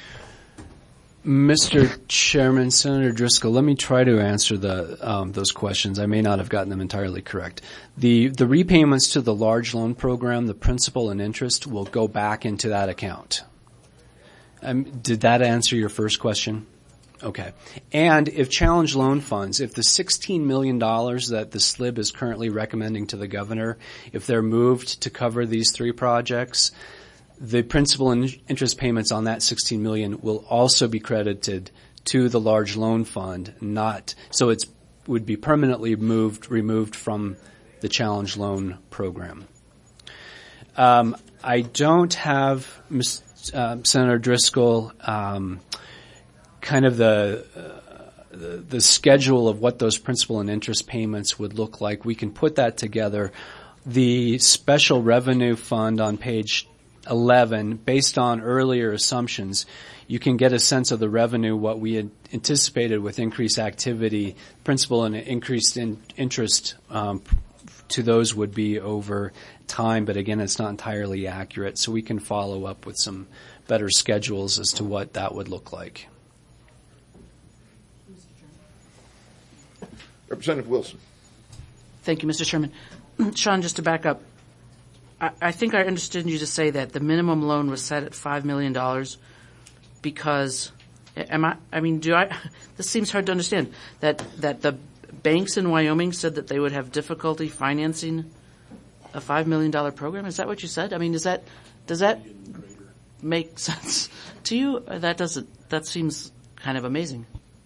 [SPEAKER 8] Mister Chairman, Senator Driscoll, let me try to answer the um, those questions. I may not have gotten them entirely correct. The the repayments to the large loan program, the principal and interest, will go back into that account. Um, did that answer your first question? Okay. And if Challenge Loan Funds, if the sixteen million dollars that the S L I B is currently recommending to the governor, if they're moved to cover these three projects, the principal and interest payments on that sixteen million dollars will also be credited to the large loan fund, not, so it's, would be permanently moved, removed from the Challenge Loan Program. Um, I don't have, Miz Uh, Senator Driscoll, um, kind of the, uh, the the schedule of what those principal and interest payments would look like. We can put that together. The special revenue fund on page eleven, based on earlier assumptions, you can get a sense of the revenue, what we had anticipated with increased activity, principal and increased in interest um, to those would be over time, but again, it's not entirely accurate, so we can follow up with some better schedules as to what that would look like.
[SPEAKER 2] Representative Wilson.
[SPEAKER 6] Thank you, Mister Chairman. Sean, just to back up, I, I think I understood you to say that the minimum loan was set at five million dollars because, am I, I mean, do I, this seems hard to understand, that, that the banks in Wyoming said that they would have difficulty financing a five million dollars program? Is that what you said? I mean, does that, does that make sense to you? That doesn't, that seems kind of amazing.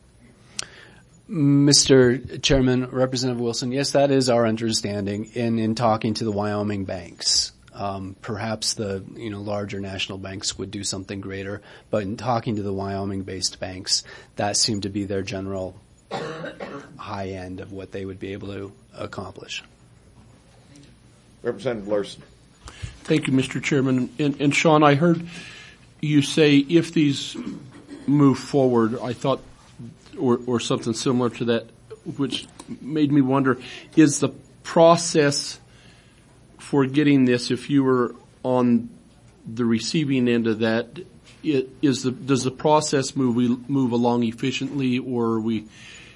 [SPEAKER 8] Mister Chairman, Representative Wilson, yes, that is our understanding in, in talking to the Wyoming banks. Um, perhaps the you know larger national banks would do something greater, but in talking to the Wyoming-based banks, that seemed to be their general high end of what they would be able to accomplish.
[SPEAKER 2] Representative Larson.
[SPEAKER 11] Thank you, Mister Chairman. And, and Sean, I heard you say if these move forward, I thought, or, or something similar to that, which made me wonder, is the process for getting this, if you were on the receiving end of that, it, is the, does the process move we move along efficiently, or are we,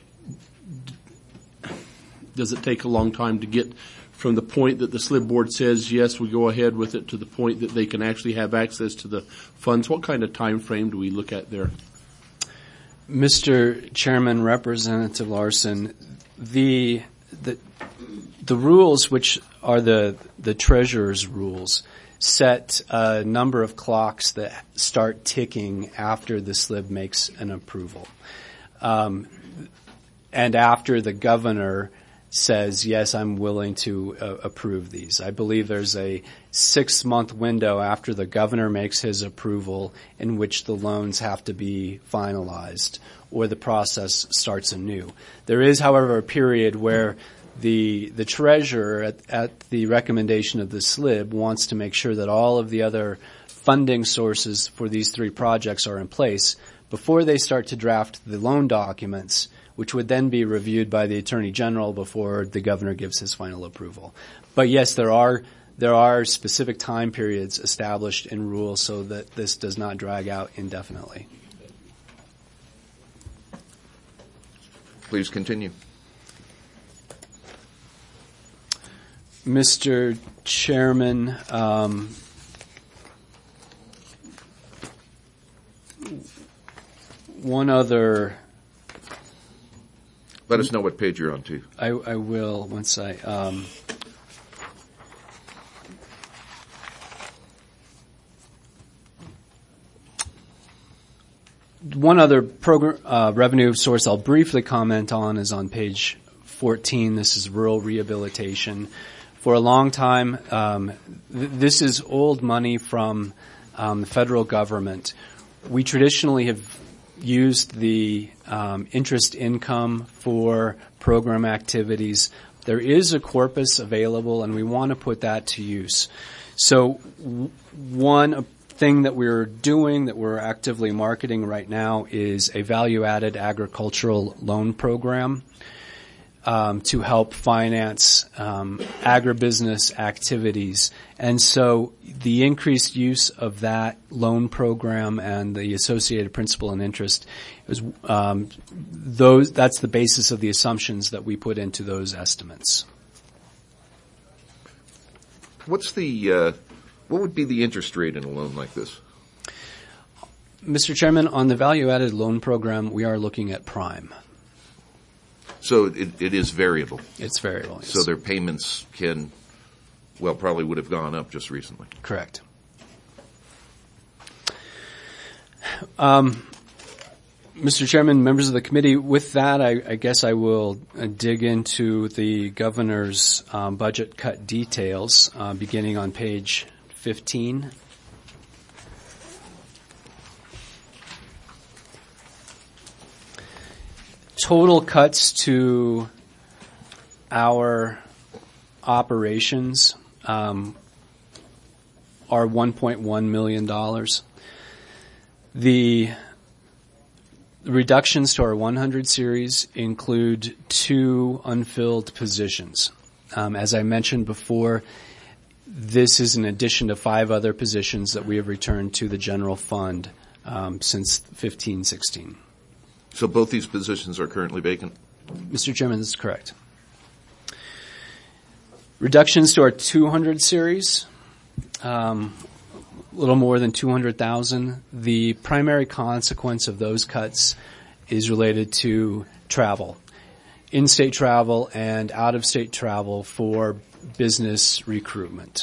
[SPEAKER 11] does it take a long time to get from the point that the S L I B board says, yes, we go ahead with it, to the point that they can actually have access to the funds? What kind of time frame do we look at there?
[SPEAKER 8] Mister Chairman, Representative Larson, the the the rules, which are the the treasurer's rules, set a number of clocks that start ticking after the S L I B makes an approval, um, and after the governor says, yes, I'm willing to uh, approve these. I believe there's a six-month window after the governor makes his approval in which the loans have to be finalized, or the process starts anew. There is, however, a period where the the treasurer, at, at the recommendation of the S L I B, wants to make sure that all of the other funding sources for these three projects are in place before they start to draft the loan documents, which would then be reviewed by the Attorney General before the governor gives his final approval. But yes, there are there are specific time periods established in rules so that this does not drag out indefinitely.
[SPEAKER 2] Please continue.
[SPEAKER 8] Mister Chairman, um, one other.
[SPEAKER 2] Let us know what page you're on to.
[SPEAKER 8] I, I will once I. Um, one other program uh, revenue source I'll briefly comment on is on page fourteen. This is rural rehabilitation. For a long time, um, th- this is old money from um, the federal government. We traditionally have used the um, interest income for program activities. There is a corpus available, and we want to put that to use. So w- one thing that we're doing, that we're actively marketing right now, is a value-added agricultural loan program um, to help finance um, agribusiness activities. And so the increased use of that loan program and the associated principal and interest is um, those. That's the basis of the assumptions that we put into those estimates.
[SPEAKER 2] What's the uh, what would be the interest rate in a loan like this?
[SPEAKER 8] Mister Chairman, on the value-added loan program, we are looking at prime.
[SPEAKER 2] So it, it is variable.
[SPEAKER 8] It's variable. Yes.
[SPEAKER 2] So their payments can, well, probably would have gone up just recently.
[SPEAKER 8] Correct. Um, Mister Chairman, members of the committee, with that, I, I guess I will uh, dig into the governor's um, budget cut details, uh, beginning on page fifteen. Total cuts to our operations um, are one point one million dollars. The reductions to our one hundred series include two unfilled positions. Um, as I mentioned before, this is in addition to five other positions that we have returned to the general fund um, since fifteen sixteen.
[SPEAKER 2] So both these positions are currently vacant?
[SPEAKER 8] Mister Chairman, this is correct. Reductions to our two hundred series, um, a little more than two hundred thousand. The primary consequence of those cuts is related to travel, in-state travel and out-of-state travel for business recruitment.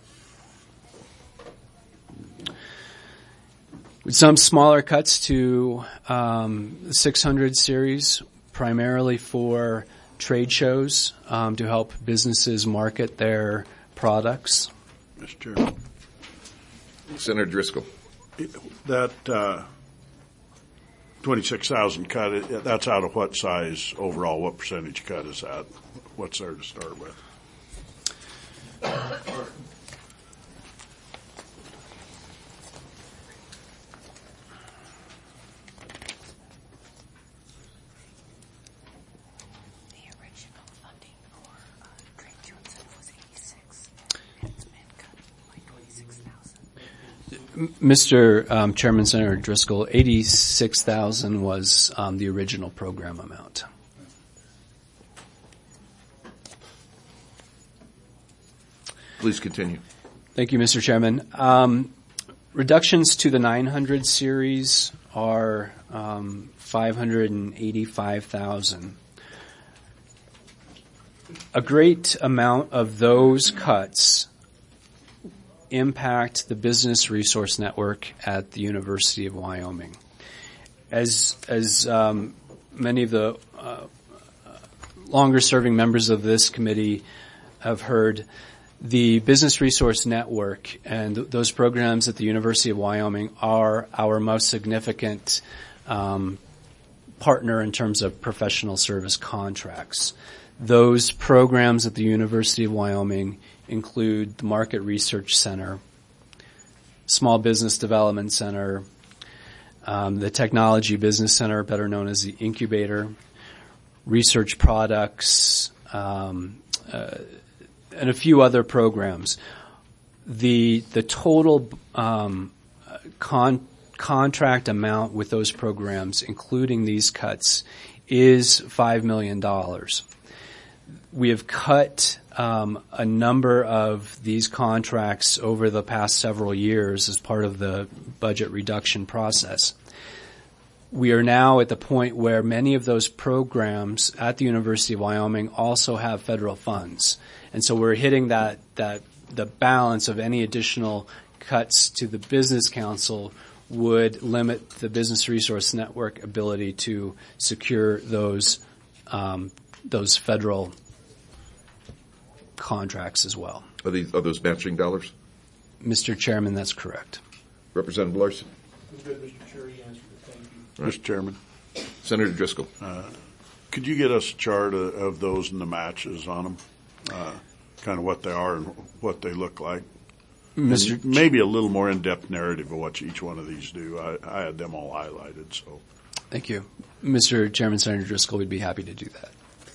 [SPEAKER 8] With some smaller cuts to um, the six hundred series, primarily for trade shows um, to help businesses market their products.
[SPEAKER 13] Mister Chairman.
[SPEAKER 2] Senator Driscoll.
[SPEAKER 13] That uh, twenty-six thousand cut, that's out of what size overall? What percentage cut is that? What's there to start with?
[SPEAKER 8] Mister Um, Chairman, Senator Driscoll, eighty-six thousand was um, the original program amount.
[SPEAKER 2] Please continue.
[SPEAKER 8] Thank you, Mister Chairman. Um, reductions to the nine hundred series are um, five hundred eighty-five thousand. A great amount of those cuts impact the business resource network at the University of Wyoming. As as um, many of the uh, longer-serving members of this committee have heard, the business resource network and th- those programs at the University of Wyoming are our most significant um, partner in terms of professional service contracts. Those programs at the University of Wyoming include the Market Research Center, Small Business Development Center, um, the Technology Business Center, better known as the Incubator, Research Products, um, uh, and a few other programs. The the total um, con- contract amount with those programs, including these cuts, is five million dollars. We have cut um, a number of these contracts over the past several years as part of the budget reduction process. We are now at the point where many of those programs at the University of Wyoming also have federal funds. And so we're hitting that, that the balance of any additional cuts to the Business Council would limit the Business Resource Network ability to secure those um, those federal contracts as well.
[SPEAKER 2] Are these are those matching dollars?
[SPEAKER 8] Mister Chairman, that's correct.
[SPEAKER 2] Representative Larson.
[SPEAKER 5] Good, Mister Chair, you answered it. Thank you.
[SPEAKER 13] Right. Mister Chairman.
[SPEAKER 2] Senator Driscoll.
[SPEAKER 13] Uh, could you get us a chart of, of those and the matches on them? Uh, kind of what they are and what they look like.
[SPEAKER 8] Mister
[SPEAKER 13] And maybe a little more in-depth narrative of what each one of these do. I, I had them all highlighted, so.
[SPEAKER 8] Thank you. Mister Chairman, Senator Driscoll, we'd be happy to do that.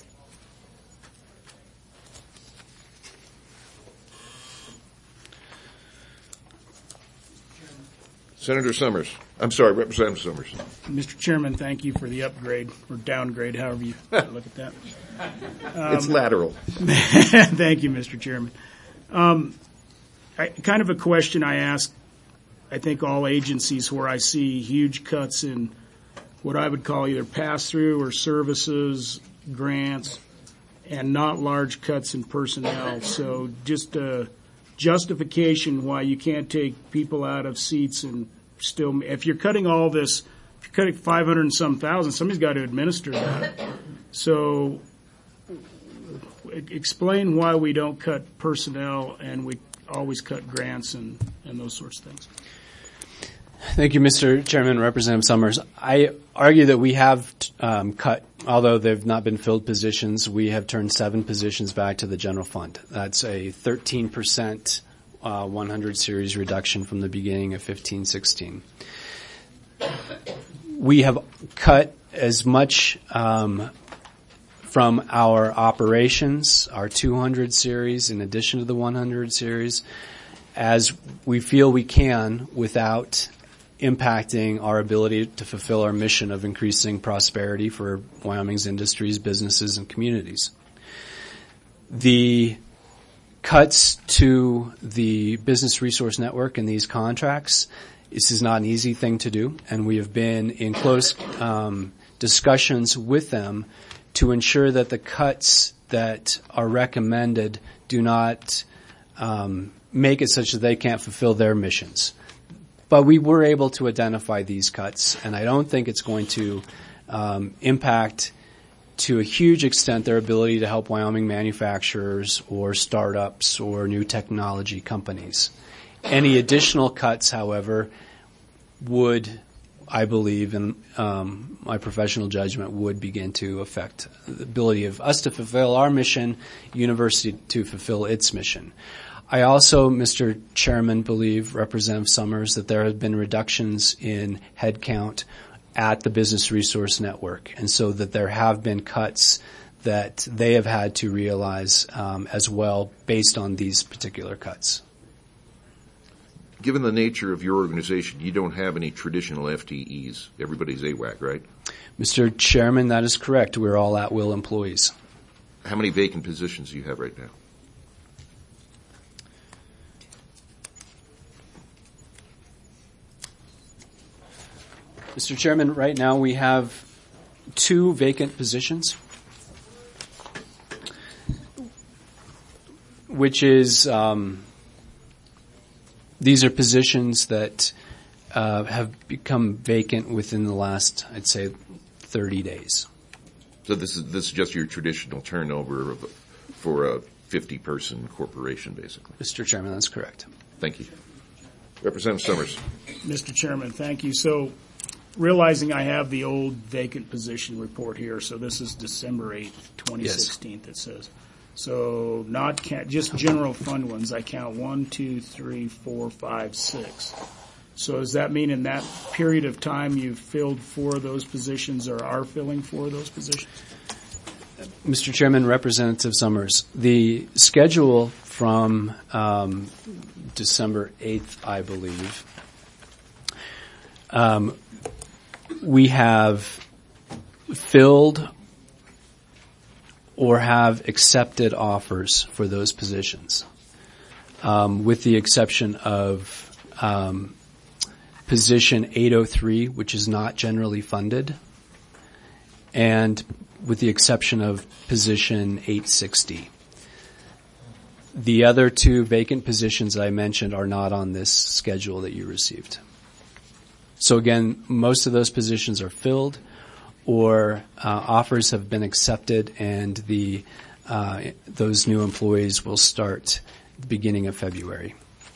[SPEAKER 2] Senator Summers. I'm sorry, Representative Summers.
[SPEAKER 5] Mister Chairman, thank you for the upgrade or downgrade, however you look at that. Um,
[SPEAKER 2] it's lateral.
[SPEAKER 5] Thank you, Mister Chairman. Um, I, kind of a question I ask, I think, all agencies where I see huge cuts in what I would call either pass-through or services, grants, and not large cuts in personnel. So just a justification why you can't take people out of seats and still, if you're cutting all this, if you're cutting five hundred and some thousand, somebody's got to administer that. So explain why we don't cut personnel and we always cut grants and, and those sorts of things.
[SPEAKER 8] Thank you, Mister Chairman, Representative Summers. I argue that we have um, cut, although they've not been filled positions, we have turned seven positions back to the general fund. That's a thirteen percent uh, one hundred series reduction from the beginning of fifteen sixteen. We have cut as much um, from our operations, our two hundred series, in addition to the one hundred series, as we feel we can without impacting our ability to fulfill our mission of increasing prosperity for Wyoming's industries, businesses, and communities. The cuts to the Business Resource Network and these contracts, this is not an easy thing to do, and we have been in close um, discussions with them to ensure that the cuts that are recommended do not um, make it such that they can't fulfill their missions. But we were able to identify these cuts, and I don't think it's going to um, impact to a huge extent, their ability to help Wyoming manufacturers or startups or new technology companies. Any additional cuts, however, would, I believe, in um, my professional judgment, would begin to affect the ability of us to fulfill our mission, university to fulfill its mission. I also, Mister Chairman, believe, Representative Summers, that there have been reductions in headcount at the Business Resource Network, and so that there have been cuts that they have had to realize um, as well based on these particular cuts.
[SPEAKER 2] Given the nature of your organization, you don't have any traditional F T Es. Everybody's A W A C, right?
[SPEAKER 8] Mister Chairman, that is correct. We're all at-will employees.
[SPEAKER 2] How many vacant positions do you have right now?
[SPEAKER 8] Mister Chairman, right now we have two vacant positions, which is, um, these are positions that uh, have become vacant within the last, I'd say, thirty days.
[SPEAKER 2] So this is this is just your traditional turnover of, for a fifty-person corporation, basically.
[SPEAKER 8] Mister Chairman, that's correct.
[SPEAKER 2] Thank you. Representative Summers.
[SPEAKER 5] Mister Chairman, thank you. So, realizing I have the old vacant position report here, so this is December eighth, twenty sixteen, yes. It says. So not count, just general fund ones, I count one, two, three, four, five, six. So does that mean in that period of time you've filled four of those positions or are filling four of those positions?
[SPEAKER 8] Mister Chairman, Representative Summers, the schedule from um, December eighth, I believe, um, we have filled or have accepted offers for those positions, um, with the exception of um, position eight oh three, which is not generally funded, and with the exception of position eight sixty. The other two vacant positions I mentioned are not on this schedule that you received. So again, most of those positions are filled, or uh, offers have been accepted, and the uh, those new employees will start at the beginning of February.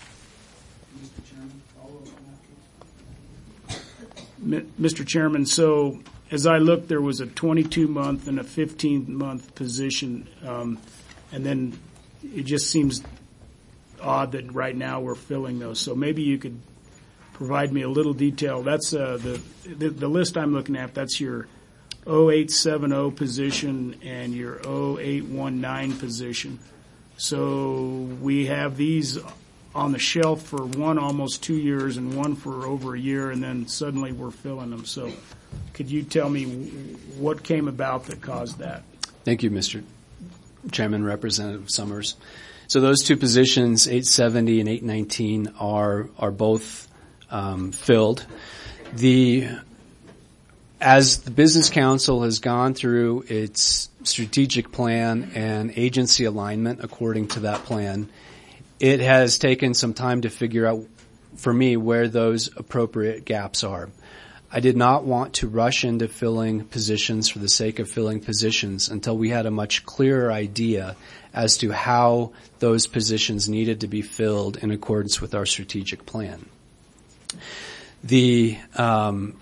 [SPEAKER 5] Mister Chairman, so as I looked, there was a twenty-two month and a fifteen month position, um, and then it just seems odd that right now we're filling those. So maybe you could provide me a little detail. That's uh, the, the the list I'm looking at. That's your oh eight seven oh position and your oh eight one nine position. So we have these on the shelf for one almost two years and one for over a year, and then suddenly we're filling them. So could you tell me what came about that caused that?
[SPEAKER 8] Thank you, Mister Chairman, Representative Summers. So those two positions, eight seventy and eight nineteen, are are both um, filled. The As the Business Council has gone through its strategic plan and agency alignment according to that plan, it has taken some time to figure out, for me, where those appropriate gaps are. I did not want to rush into filling positions for the sake of filling positions until we had a much clearer idea as to how those positions needed to be filled in accordance with our strategic plan. The um,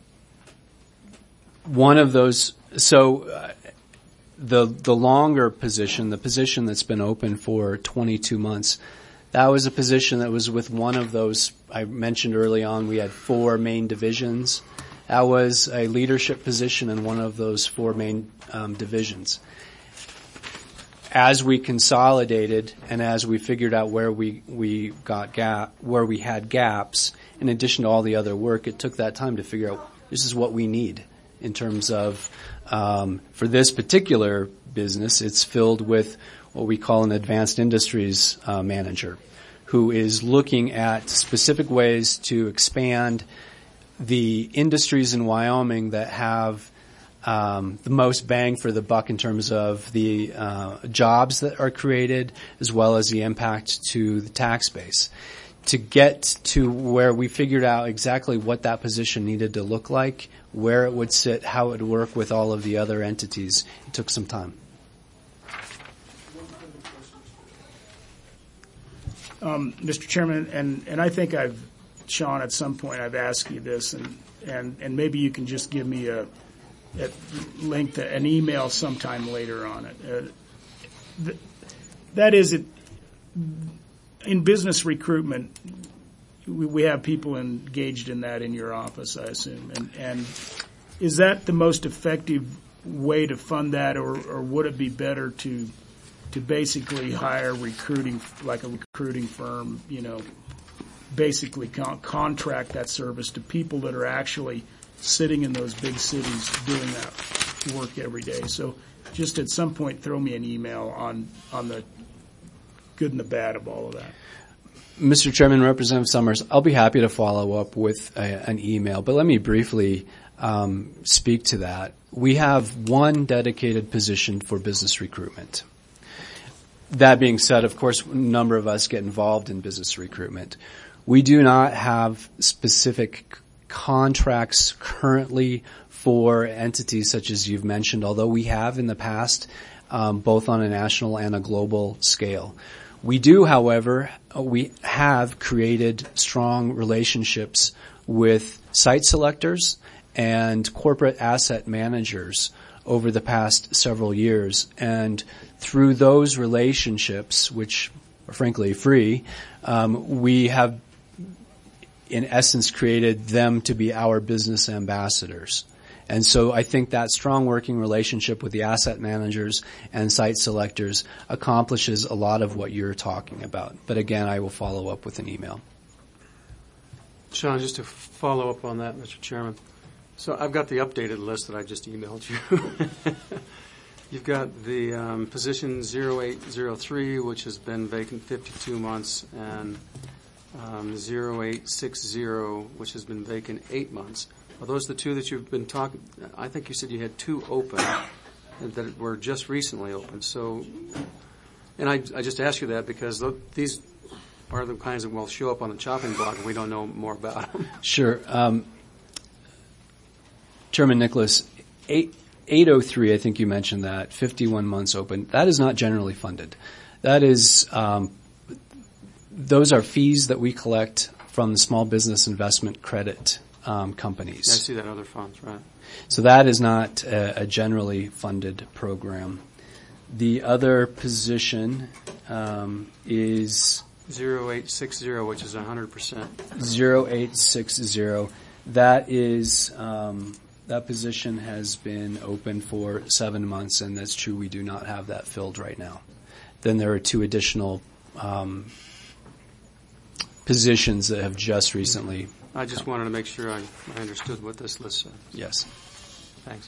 [SPEAKER 8] one of those, so uh, the the longer position, the position that's been open for twenty-two months, that was a position that was with one of those I mentioned early on. We had four main divisions. That was a leadership position in one of those four main um, divisions. As we consolidated and as we figured out where we we got gap, where we had gaps, in addition to all the other work, it took that time to figure out this is what we need in terms of um, for this particular business. It's filled with what we call an advanced industries uh, manager, who is looking at specific ways to expand the industries in Wyoming that have um, the most bang for the buck in terms of the uh, jobs that are created, as well as the impact to the tax base. to get to where we figured out exactly what that position needed to look like, where it would sit, how it would work with all of the other entities, it took some time.
[SPEAKER 5] Um, Mister Chairman, and, and I think I've, Sean, at some point I've asked you this, and, and, and maybe you can just give me a, a link, to, an email sometime later on it. Uh, th- that is, it, in business recruitment, we, we have people engaged in that in your office, I assume. And, and is that the most effective way to fund that, or, or would it be better to to basically hire recruiting, like a recruiting firm, you know, basically con- contract that service to people that are actually sitting in those big cities doing that work every day? So just at some point, throw me an email on, on the good and the bad of all of that.
[SPEAKER 8] Mister Chairman, Representative Summers, I'll be happy to follow up with a, an email, but let me briefly um, speak to that. We have one dedicated position for business recruitment. That being said, of course, a number of us get involved in business recruitment. We do not have specific contracts currently for entities such as you've mentioned, although we have in the past, um, both on a national and a global scale. We do, however, we have created strong relationships with site selectors and corporate asset managers over the past several years. And through those relationships, which are frankly free, um, we have, in essence, created them to be our business ambassadors. And so I think that strong working relationship with the asset managers and site selectors accomplishes a lot of what you're talking about. But again, I will follow up with an email.
[SPEAKER 7] Sean, just to follow up on that, Mister Chairman. So I've got the updated list that I just emailed you. You've got the um, position zero eight zero three, which has been vacant fifty-two months, and um, zero eight six zero, which has been vacant eight months. Are those the two that you've been talking? I think you said you had two open that were just recently opened. So, and I, I just ask you that because these are the kinds that will show up on the chopping block and we don't know more about them.
[SPEAKER 8] Sure. Um, Chairman Nicholas, eight oh three, I think you mentioned that, fifty-one months open. That is not generally funded. That is, um, those are fees that we collect from the small business investment credit um, companies.
[SPEAKER 7] I see that other funds, right.
[SPEAKER 8] So that is not a, a generally funded program. The other position um, is
[SPEAKER 7] zero eight six zero, which is one hundred percent.
[SPEAKER 8] zero eight six zero. That is, um, that position has been open for seven months, and that's true. We do not have that filled right now. Then there are two additional um, positions that have just recently.
[SPEAKER 7] I just wanted to make sure I, I understood what this list said.
[SPEAKER 8] Yes.
[SPEAKER 7] Thanks.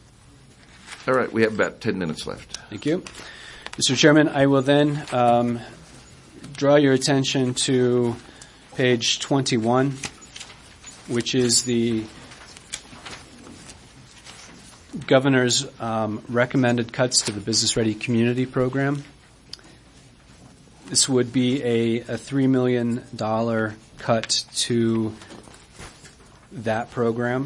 [SPEAKER 2] All right, we have about ten minutes left.
[SPEAKER 8] Thank you. Mister Chairman, I will then um, draw your attention to page twenty-one, which is the Governor's um, recommended cuts to the Business Ready Community Program. This would be a, a three million dollars cut to that program.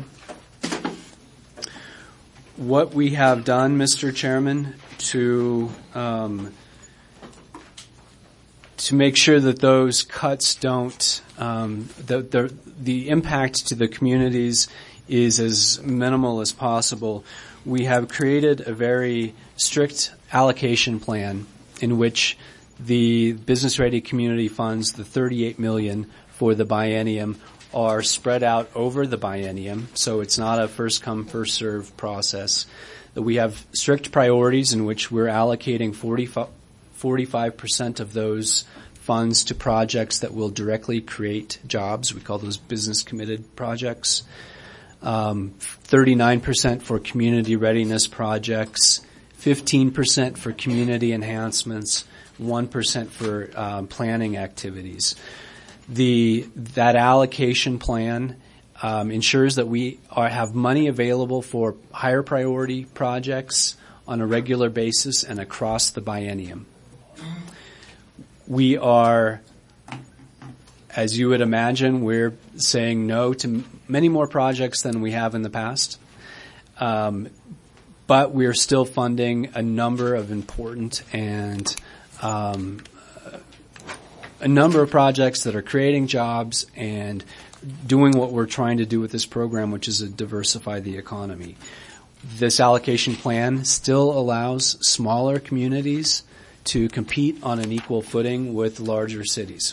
[SPEAKER 8] What we have done, Mister Chairman, to um, to make sure that those cuts don't, um, the, the the impact to the communities is as minimal as possible. We have created a very strict allocation plan in which the Business Ready Community Funds, the thirty-eight million dollars for the biennium, are spread out over the biennium, so it's not a first-come, first-served process. That we have strict priorities in which we're allocating forty-five percent of those funds to projects that will directly create jobs. We call those business-committed projects. Um, thirty-nine percent for community readiness projects, fifteen percent for community enhancements, one percent for um, planning activities. The that allocation plan um, ensures that we are, have money available for higher priority projects on a regular basis and across the biennium. We are as you would imagine, we're saying no to m- many more projects than we have in the past. Um, but we're still funding a number of important and um, a number of projects that are creating jobs and doing what we're trying to do with this program, which is to diversify the economy. This allocation plan still allows smaller communities to compete on an equal footing with larger cities.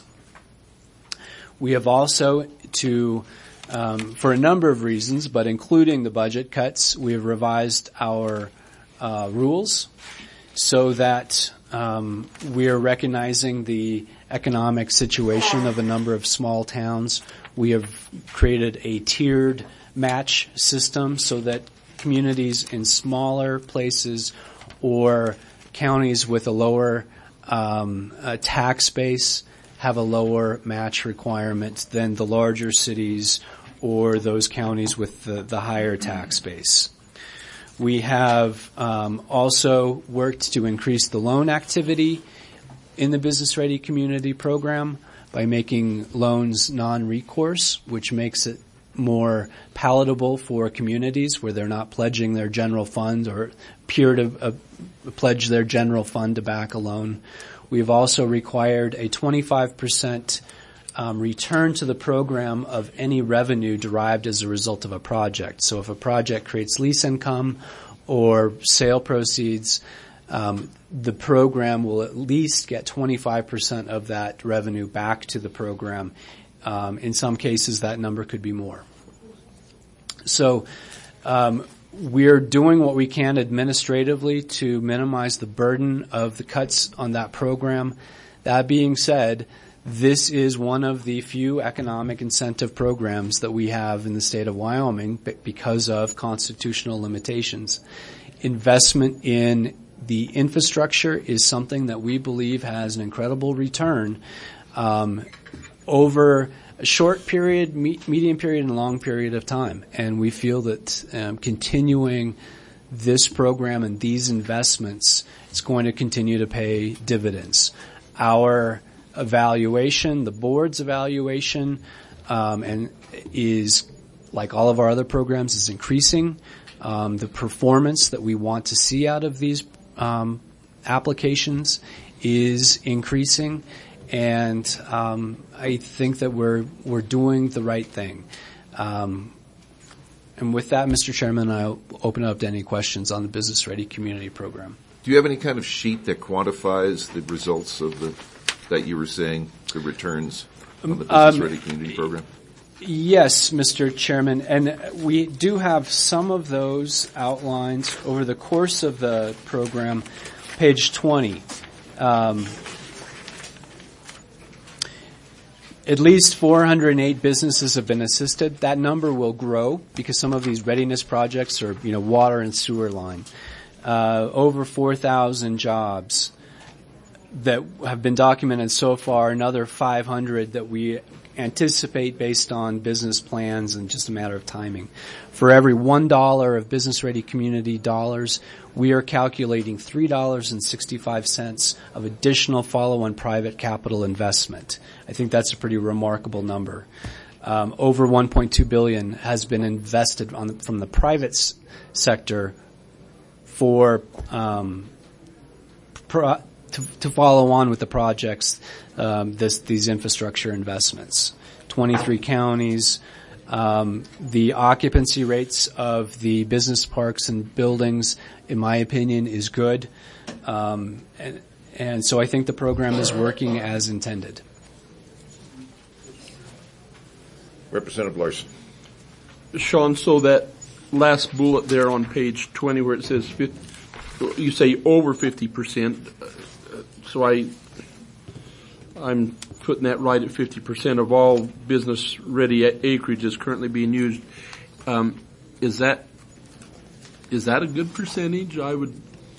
[SPEAKER 8] We have also, to um, for a number of reasons, but including the budget cuts, we have revised our uh, rules so that um, we are recognizing the economic situation of a number of small towns. We have created a tiered match system so that communities in smaller places or counties with a lower um, uh, tax base have a lower match requirement than the larger cities or those counties with the, the higher tax base. We have um, also worked to increase the loan activity in the Business Ready Community Program by making loans non-recourse, which makes it more palatable for communities where they're not pledging their general fund or appear to uh, pledge their general fund to back a loan. We've also required a twenty-five percent um, return to the program of any revenue derived as a result of a project. So if a project creates lease income or sale proceeds, um, the program will at least get twenty-five percent of that revenue back to the program. Um, in some cases, that number could be more. So um, we're doing what we can administratively to minimize the burden of the cuts on that program. That being said, this is one of the few economic incentive programs that we have in the state of Wyoming because of constitutional limitations. Investment in the infrastructure is something that we believe has an incredible return um, over a short period, me- medium period, and long period of time. And we feel that um, continuing this program and these investments is going to continue to pay dividends. Our evaluation, the board's evaluation, um, and is, like all of our other programs, is increasing. Um, the performance that we want to see out of these um, applications is increasing. And um, I think that we're we're doing the right thing. Um, and with that, Mister Chairman, I'll open up to any questions on the Business Ready Community Program.
[SPEAKER 2] Do you have any kind of sheet that quantifies the results of the that you were saying, the returns of the Business
[SPEAKER 8] Um,
[SPEAKER 2] Ready Community Program?
[SPEAKER 8] Yes, Mister Chairman, and we do have some of those outlined over the course of the program. Page twenty. Um, At least four hundred eight businesses have been assisted. That number will grow because some of these readiness projects are, you know, water and sewer line. Uh, over four thousand jobs that have been documented so far, another five hundred that we anticipate based on business plans and just a matter of timing. For every one dollar of Business Ready Community dollars, we are calculating three dollars and sixty-five cents of additional follow-on private capital investment. I think that's a pretty remarkable number. Um, over one point two billion dollars has been invested on the, from the private s- sector for um, pro- to, to follow on with the projects, um, this, these infrastructure investments. twenty-three counties. Um, the occupancy rates of the business parks and buildings, in my opinion, is good. Um, and, and so I think the program is working as intended.
[SPEAKER 2] Representative Larson.
[SPEAKER 11] Sean, so that last bullet there on page twenty where it says fifty, you say over fifty percent. So I, I'm putting that right at fifty percent of all business-ready acreage is currently being used. Um, is that is that a good percentage? I would.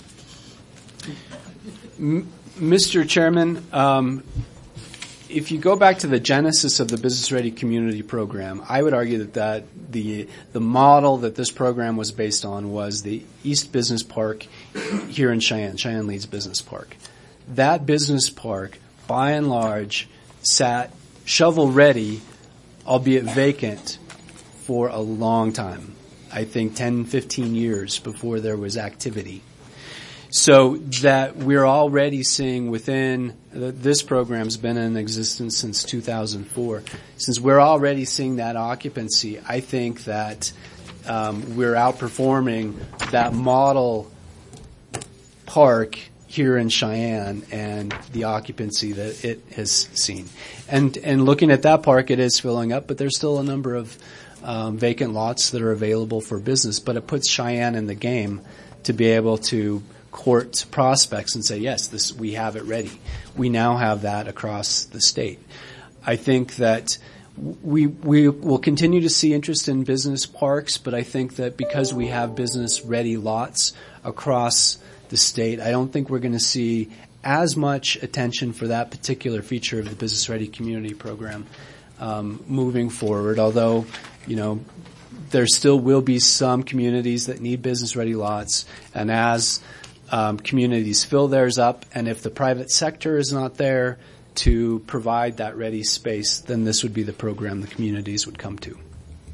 [SPEAKER 8] M- Mister Chairman, um, if you go back to the genesis of the Business Ready Community Program, I would argue that, that the the model that this program was based on was the East Business Park here in Cheyenne, Cheyenne Leeds Business Park. That business park, by and large, sat shovel-ready, albeit vacant, for a long time. I think ten, fifteen years before there was activity. So that we're already seeing within, this program's been in existence since two thousand four. Since we're already seeing that occupancy, I think that um, we're outperforming that model park here in Cheyenne and the occupancy that it has seen. And and looking at that park, it is filling up, but there's still a number of um, vacant lots that are available for business. But it puts Cheyenne in the game to be able to court prospects and say, yes, this, we have it ready. We now have that across the state. I think that we we will continue to see interest in business parks, but I think that because we have business-ready lots across the state, I don't think we're going to see as much attention for that particular feature of the Business Ready Community Program um, moving forward, although, you know, there still will be some communities that need business-ready lots, and as Um, communities fill theirs up, and if the private sector is not there to provide that ready space, then this would be the program the communities would come to.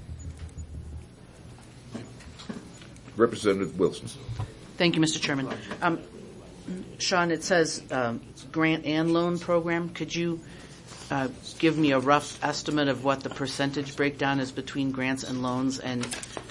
[SPEAKER 2] Representative Wilson.
[SPEAKER 6] Thank you, Mister Chairman. Um, Sean, it says um, grant and loan program. Could you uh, give me a rough estimate of what the percentage breakdown is between grants and loans, and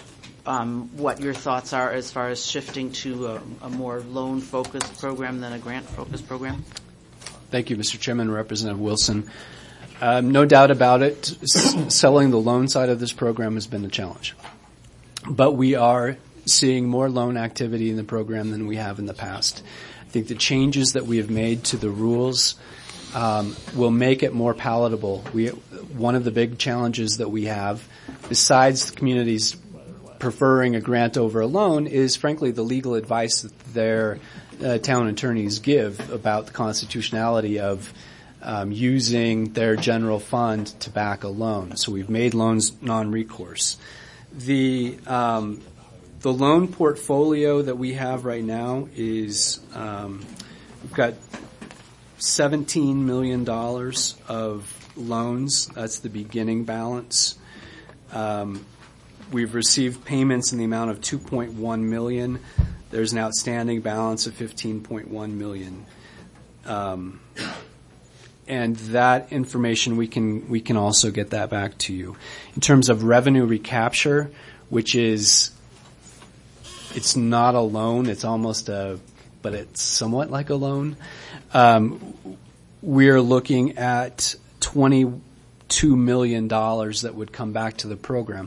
[SPEAKER 6] Um, what your thoughts are as far as shifting to a, a more loan-focused program than a grant-focused program?
[SPEAKER 8] Thank you, Mister Chairman, Representative Wilson. Um, no doubt about it, s- selling the loan side of this program has been a challenge. But we are seeing more loan activity in the program than we have in the past. I think the changes that we have made to the rules um, will make it more palatable. We, one of the big challenges that we have, besides the communities preferring a grant over a loan, is frankly the legal advice that their uh, town attorneys give about the constitutionality of um, using their general fund to back a loan. So we've made loans non-recourse. The um, the loan portfolio that we have right now is um, we've got seventeen million dollars of loans. That's the beginning balance. Um, We've received payments in the amount of two point one million dollars. There's an outstanding balance of fifteen point one million dollars. Um, and that information, we can we can also get that back to you. In terms of revenue recapture, which is, it's not a loan, it's almost a, but it's somewhat like a loan. Um, we're looking at twenty-two million dollars that would come back to the program.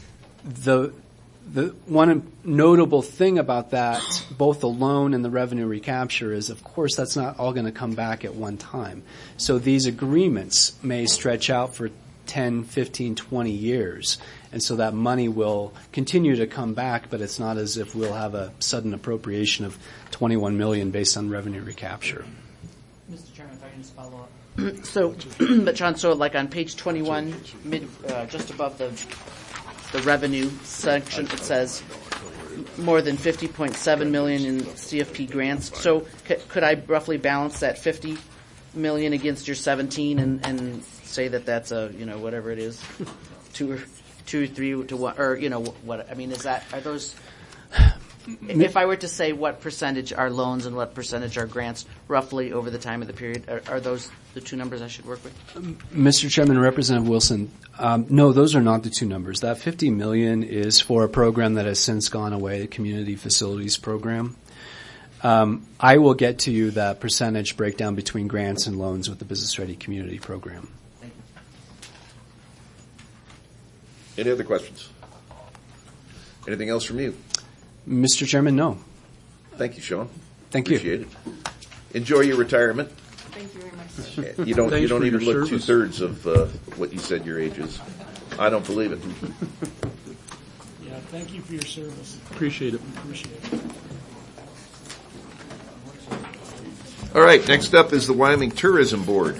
[SPEAKER 8] The the one notable thing about that, both the loan and the revenue recapture, is of course that's not all going to come back at one time. So these agreements may stretch out for ten, fifteen, twenty years, and so that money will continue to come back, but it's not as if we'll have a sudden appropriation of twenty-one million dollars based on revenue recapture.
[SPEAKER 6] Mister Chairman, if I can just follow up. So, but John, so like on page twenty-one, mid, uh, just above the the revenue section, it says more than fifty point seven million dollars in C F P grants. So c- could I roughly balance that fifty million dollars against your seventeen and, and say that that's a, you know, whatever it is, two or two or three to one, or, you know, what, I mean, is that, are those, if I were to say what percentage are loans and what percentage are grants roughly over the time of the period, are, are those the two numbers I should work with?
[SPEAKER 8] Mister Chairman, Representative Wilson, um, no, those are not the two numbers. That fifty million dollars is for a program that has since gone away, the Community Facilities Program. Um, I will get to you that percentage breakdown between grants and loans with the Business Ready Community Program.
[SPEAKER 6] Thank you.
[SPEAKER 2] Any other questions? Anything else from you?
[SPEAKER 8] Mister Chairman, no.
[SPEAKER 2] Thank you, Sean.
[SPEAKER 8] Thank
[SPEAKER 2] Appreciate
[SPEAKER 8] you.
[SPEAKER 2] it. Enjoy your retirement.
[SPEAKER 9] Thank you very much.
[SPEAKER 2] You don't.
[SPEAKER 11] Thanks
[SPEAKER 2] you don't
[SPEAKER 11] for
[SPEAKER 2] even
[SPEAKER 11] your
[SPEAKER 2] look
[SPEAKER 11] service.
[SPEAKER 2] two thirds of uh, what you said your age is. I don't believe it.
[SPEAKER 5] Yeah, thank you for your service.
[SPEAKER 11] Appreciate it.
[SPEAKER 5] Appreciate it.
[SPEAKER 2] All right. Next up is the Wyoming Tourism Board.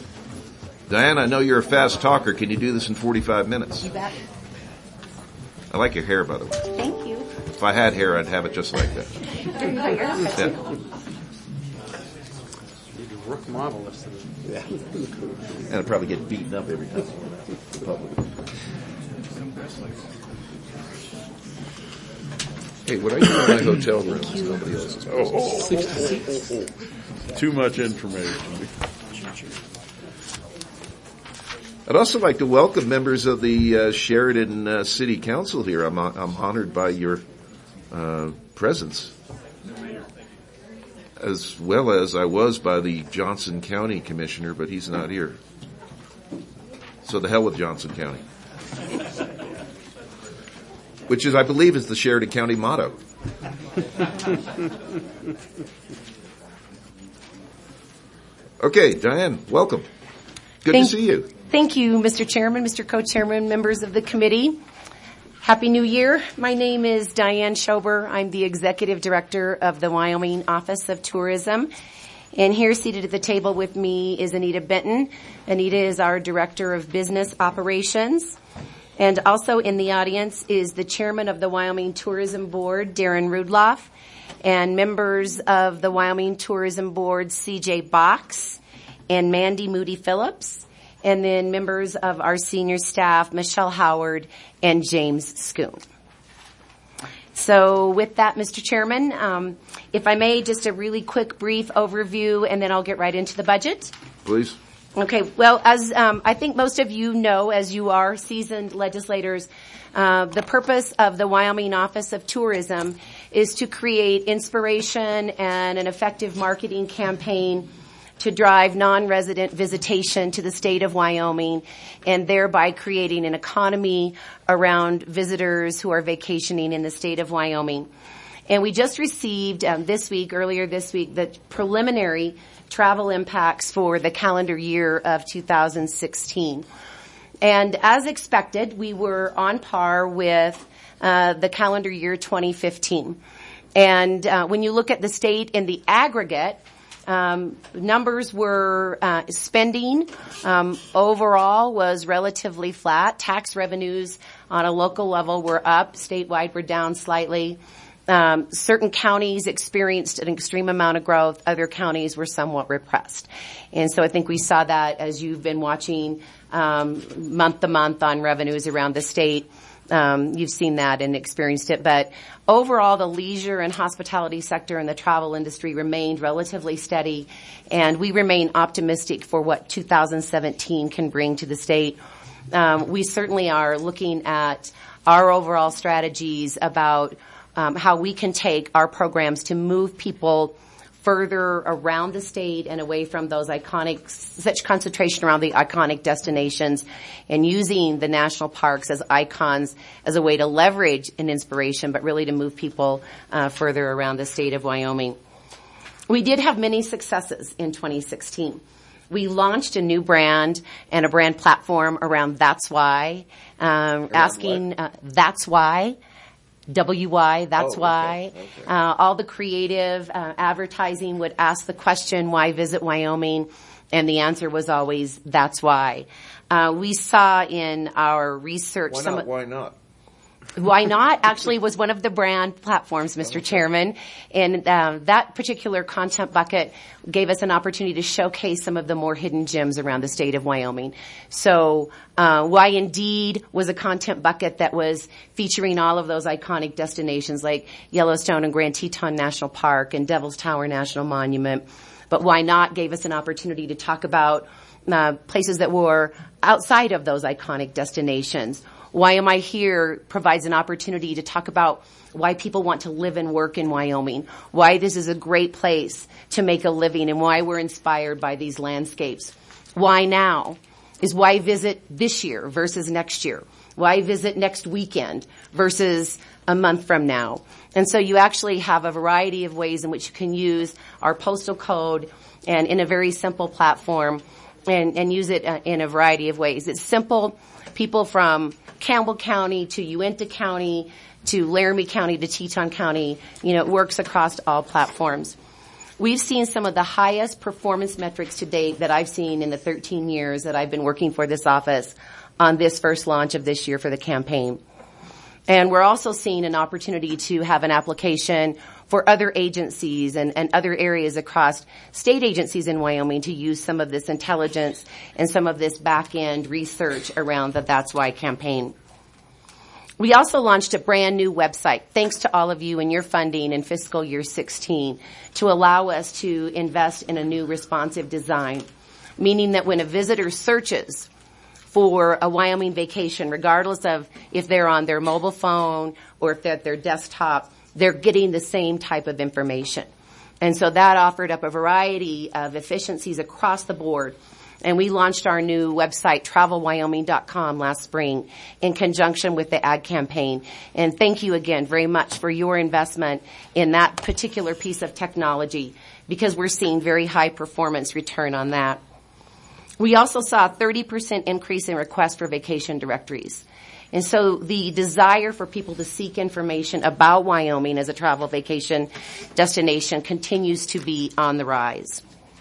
[SPEAKER 2] Diane, I know you're a fast talker. Can you do this in forty-five minutes?
[SPEAKER 9] You bet.
[SPEAKER 2] I like your hair, by the way.
[SPEAKER 14] Thank you.
[SPEAKER 2] If I had hair, I'd have it just like that. Yeah.
[SPEAKER 7] Rook marvelous.
[SPEAKER 2] Yeah. And I'd probably get beaten up every time in public. Hey, what I do in my hotel room is nobody else's.
[SPEAKER 13] Oh, oh, oh, oh. Too much information.
[SPEAKER 2] I'd also like to welcome members of the uh, Sheridan uh, City Council here. I'm, I'm honored by your uh, presence, as well as I was by the Johnson County Commissioner, but he's not here. So the hell with Johnson County. Which is, I believe, is the Sheridan County motto. Okay, Diane, welcome. Good
[SPEAKER 14] Thank,
[SPEAKER 2] to see you.
[SPEAKER 14] Thank you, Mister Chairman, Mister Co-Chairman, members of the committee. Happy New Year. My name is Diane Schober. I'm the Executive Director of the Wyoming Office of Tourism. And here seated at the table with me is Anita Benton. Anita is our Director of Business Operations. And also in the audience is the Chairman of the Wyoming Tourism Board, Darren Rudloff, and members of the Wyoming Tourism Board, C J Box and Mandy Moody Phillips, and then members of our senior staff, Michelle Howard and James Schoon. So with that, Mister Chairman, um, if I may, just a really quick, brief overview, and then I'll get right into the budget.
[SPEAKER 2] Please.
[SPEAKER 14] Okay. Well, as um, I think most of you know, as you are seasoned legislators, uh, the purpose of the Wyoming Office of Tourism is to create inspiration and an effective marketing campaign to drive non-resident visitation to the state of Wyoming, and thereby creating an economy around visitors who are vacationing in the state of Wyoming. And we just received um, this week, earlier this week, the preliminary travel impacts for the calendar year of two thousand sixteen. And as expected, we were on par with uh, the calendar year twenty fifteen. And uh, when you look at the state in the aggregate, Um, numbers were, uh, spending, um, overall was relatively flat. Tax revenues on a local level were up. Statewide were down slightly. Um, certain counties experienced an extreme amount of growth. Other counties were somewhat repressed. And so I think we saw that as you've been watching, um, month to month on revenues around the state. Um, you've seen that and experienced it. But overall, the leisure and hospitality sector and the travel industry remained relatively steady, and we remain optimistic for what two thousand seventeen can bring to the state. Um, we certainly are looking at our overall strategies about um, how we can take our programs to move people further around the state and away from those iconic, such concentration around the iconic destinations, and using the national parks as icons as a way to leverage an inspiration, but really to move people uh, further around the state of Wyoming. We did have many successes in twenty sixteen. We launched a new brand and a brand platform around That's Why, um, asking, uh, That's Why. W Y, that's
[SPEAKER 2] oh,
[SPEAKER 14] why.
[SPEAKER 2] Okay, okay.
[SPEAKER 14] Uh, all the creative uh, advertising would ask the question, why visit Wyoming? And the answer was always, that's why. Uh, we saw in our research
[SPEAKER 2] why
[SPEAKER 14] some
[SPEAKER 2] not? Why not?
[SPEAKER 14] Why not actually was one of the brand platforms, Mister Okay. Chairman. And uh, that particular content bucket gave us an opportunity to showcase some of the more hidden gems around the state of Wyoming. So uh, Why Indeed was a content bucket that was featuring all of those iconic destinations like Yellowstone and Grand Teton National Park and Devil's Tower National Monument. But Why Not gave us an opportunity to talk about uh, places that were outside of those iconic destinations. Why Am I Here provides an opportunity to talk about why people want to live and work in Wyoming, why this is a great place to make a living, and why we're inspired by these landscapes. Why Now is why visit this year versus next year. Why visit next weekend versus a month from now. And so you actually have a variety of ways in which you can use our postal code and in a very simple platform and, and use it in a variety of ways. It's simple. People from Campbell County to Uintah County to Laramie County to Teton County, you know, it works across all platforms. We've seen some of the highest performance metrics to date that I've seen in the thirteen years that I've been working for this office on this first launch of this year for the campaign. And we're also seeing an opportunity to have an application for other agencies and, and other areas across state agencies in Wyoming to use some of this intelligence and some of this back-end research around the That's Why campaign. We also launched a brand new website, thanks to all of you and your funding in fiscal year sixteen, to allow us to invest in a new responsive design, meaning that when a visitor searches for a Wyoming vacation, regardless of if they're on their mobile phone or if they're at their desktop, they're getting the same type of information. And so that offered up a variety of efficiencies across the board. And we launched our new website, travel wyoming dot com, last spring in conjunction with the ad campaign. And thank you again very much for your investment in that particular piece of technology, because we're seeing very high performance return on that. We also saw a thirty percent increase in requests for vacation directories. And so the desire for people to seek information about Wyoming as a travel vacation destination continues to be on the rise.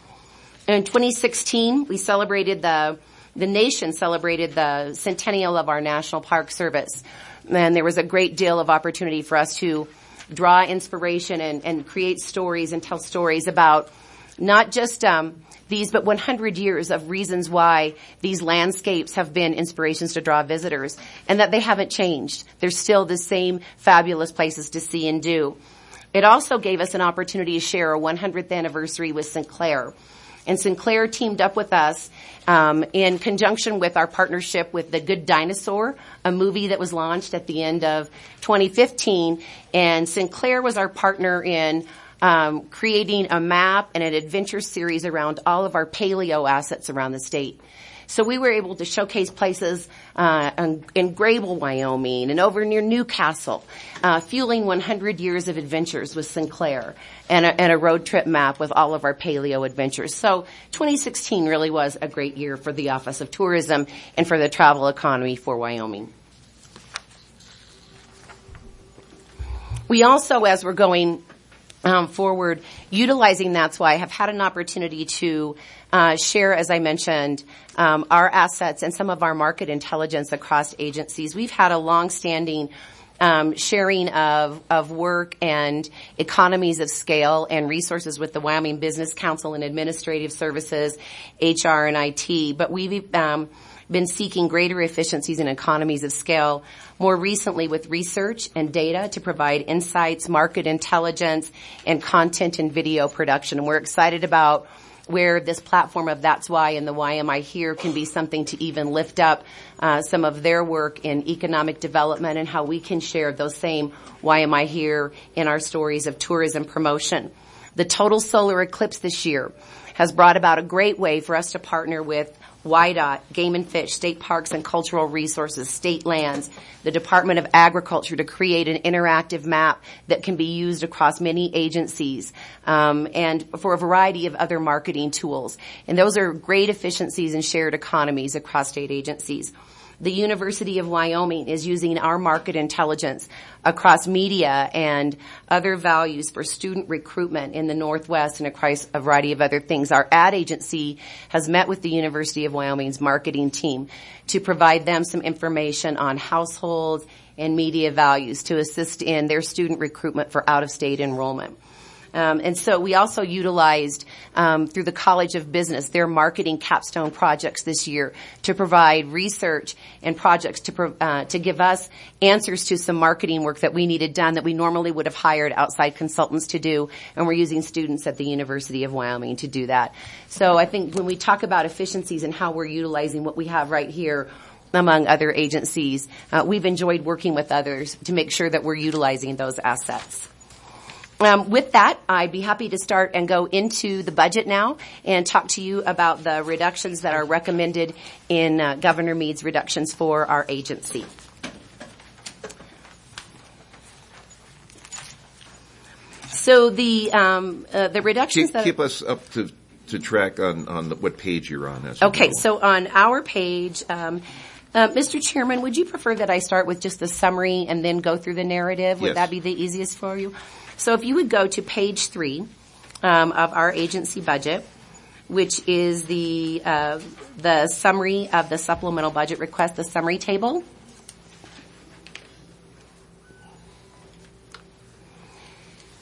[SPEAKER 14] In twenty sixteen, we celebrated the, the nation celebrated the centennial of our National Park Service. And there was a great deal of opportunity for us to draw inspiration and, and create stories and tell stories about not just um, these, but one hundred years of reasons why these landscapes have been inspirations to draw visitors, and that they haven't changed. They're still the same fabulous places to see and do. It also gave us an opportunity to share a one hundredth anniversary with Sinclair. And Sinclair teamed up with us um, in conjunction with our partnership with The Good Dinosaur, a movie that was launched at the end of twenty fifteen. And Sinclair was our partner in um, creating a map and an adventure series around all of our paleo assets around the state. So we were able to showcase places uh, in Grable, Wyoming, and over near Newcastle, uh, fueling one hundred years of adventures with Sinclair, and a, and a road trip map with all of our paleo adventures. So twenty sixteen really was a great year for the Office of Tourism and for the travel economy for Wyoming. We also, as we're going Um, forward, utilizing That's Why, I have had an opportunity to uh, share, as I mentioned, um, our assets and some of our market intelligence across agencies. We've had a long-standing um, sharing of, of work and economies of scale and resources with the Wyoming Business Council and Administrative Services, H R, and I T. But we've um, been seeking greater efficiencies and economies of scale more recently with research and data to provide insights, market intelligence, and content and video production. And we're excited about where this platform of That's Why and the Y M I Here can be something to even lift up uh, some of their work in economic development, and how we can share those same Y M I Here in our stories of tourism promotion. The total solar eclipse this year has brought about a great way for us to partner with Y DOT, Game and Fish, State Parks and Cultural Resources, State Lands, the Department of Agriculture, to create an interactive map that can be used across many agencies, um, and for a variety of other marketing tools. And those are great efficiencies and shared economies across state agencies. The University of Wyoming is using our market intelligence across media and other values for student recruitment in the Northwest and across a variety of other things. Our ad agency has met with the University of Wyoming's marketing team to provide them some information on households and media values to assist in their student recruitment for out-of-state enrollment. Um, and so we also utilized, um, through the College of Business, their marketing capstone projects this year to provide research and projects to pro- uh, to give us answers to some marketing work that we needed done that we normally would have hired outside consultants to do. And we're using students at the University of Wyoming to do that. So I think when we talk about efficiencies and how we're utilizing what we have right here, among other agencies, uh, we've enjoyed working with others to make sure that we're utilizing those assets. Um, with that, I'd be happy to start and go into the budget now and talk to you about the reductions that are recommended in uh, Governor Meade's reductions for our agency. So the um, uh, the reductions
[SPEAKER 2] keep,
[SPEAKER 14] that
[SPEAKER 2] keep us up to to track on on the, what page you're on. As
[SPEAKER 14] okay,
[SPEAKER 2] well.
[SPEAKER 14] So on our page. Um, Uh, Mister Chairman, would you prefer that I start with just the summary and then go through the narrative? Would
[SPEAKER 2] Yes.
[SPEAKER 14] that be the easiest for you? So if you would go to page three um, of our agency budget, which is the uh, the summary of the supplemental budget request, the summary table.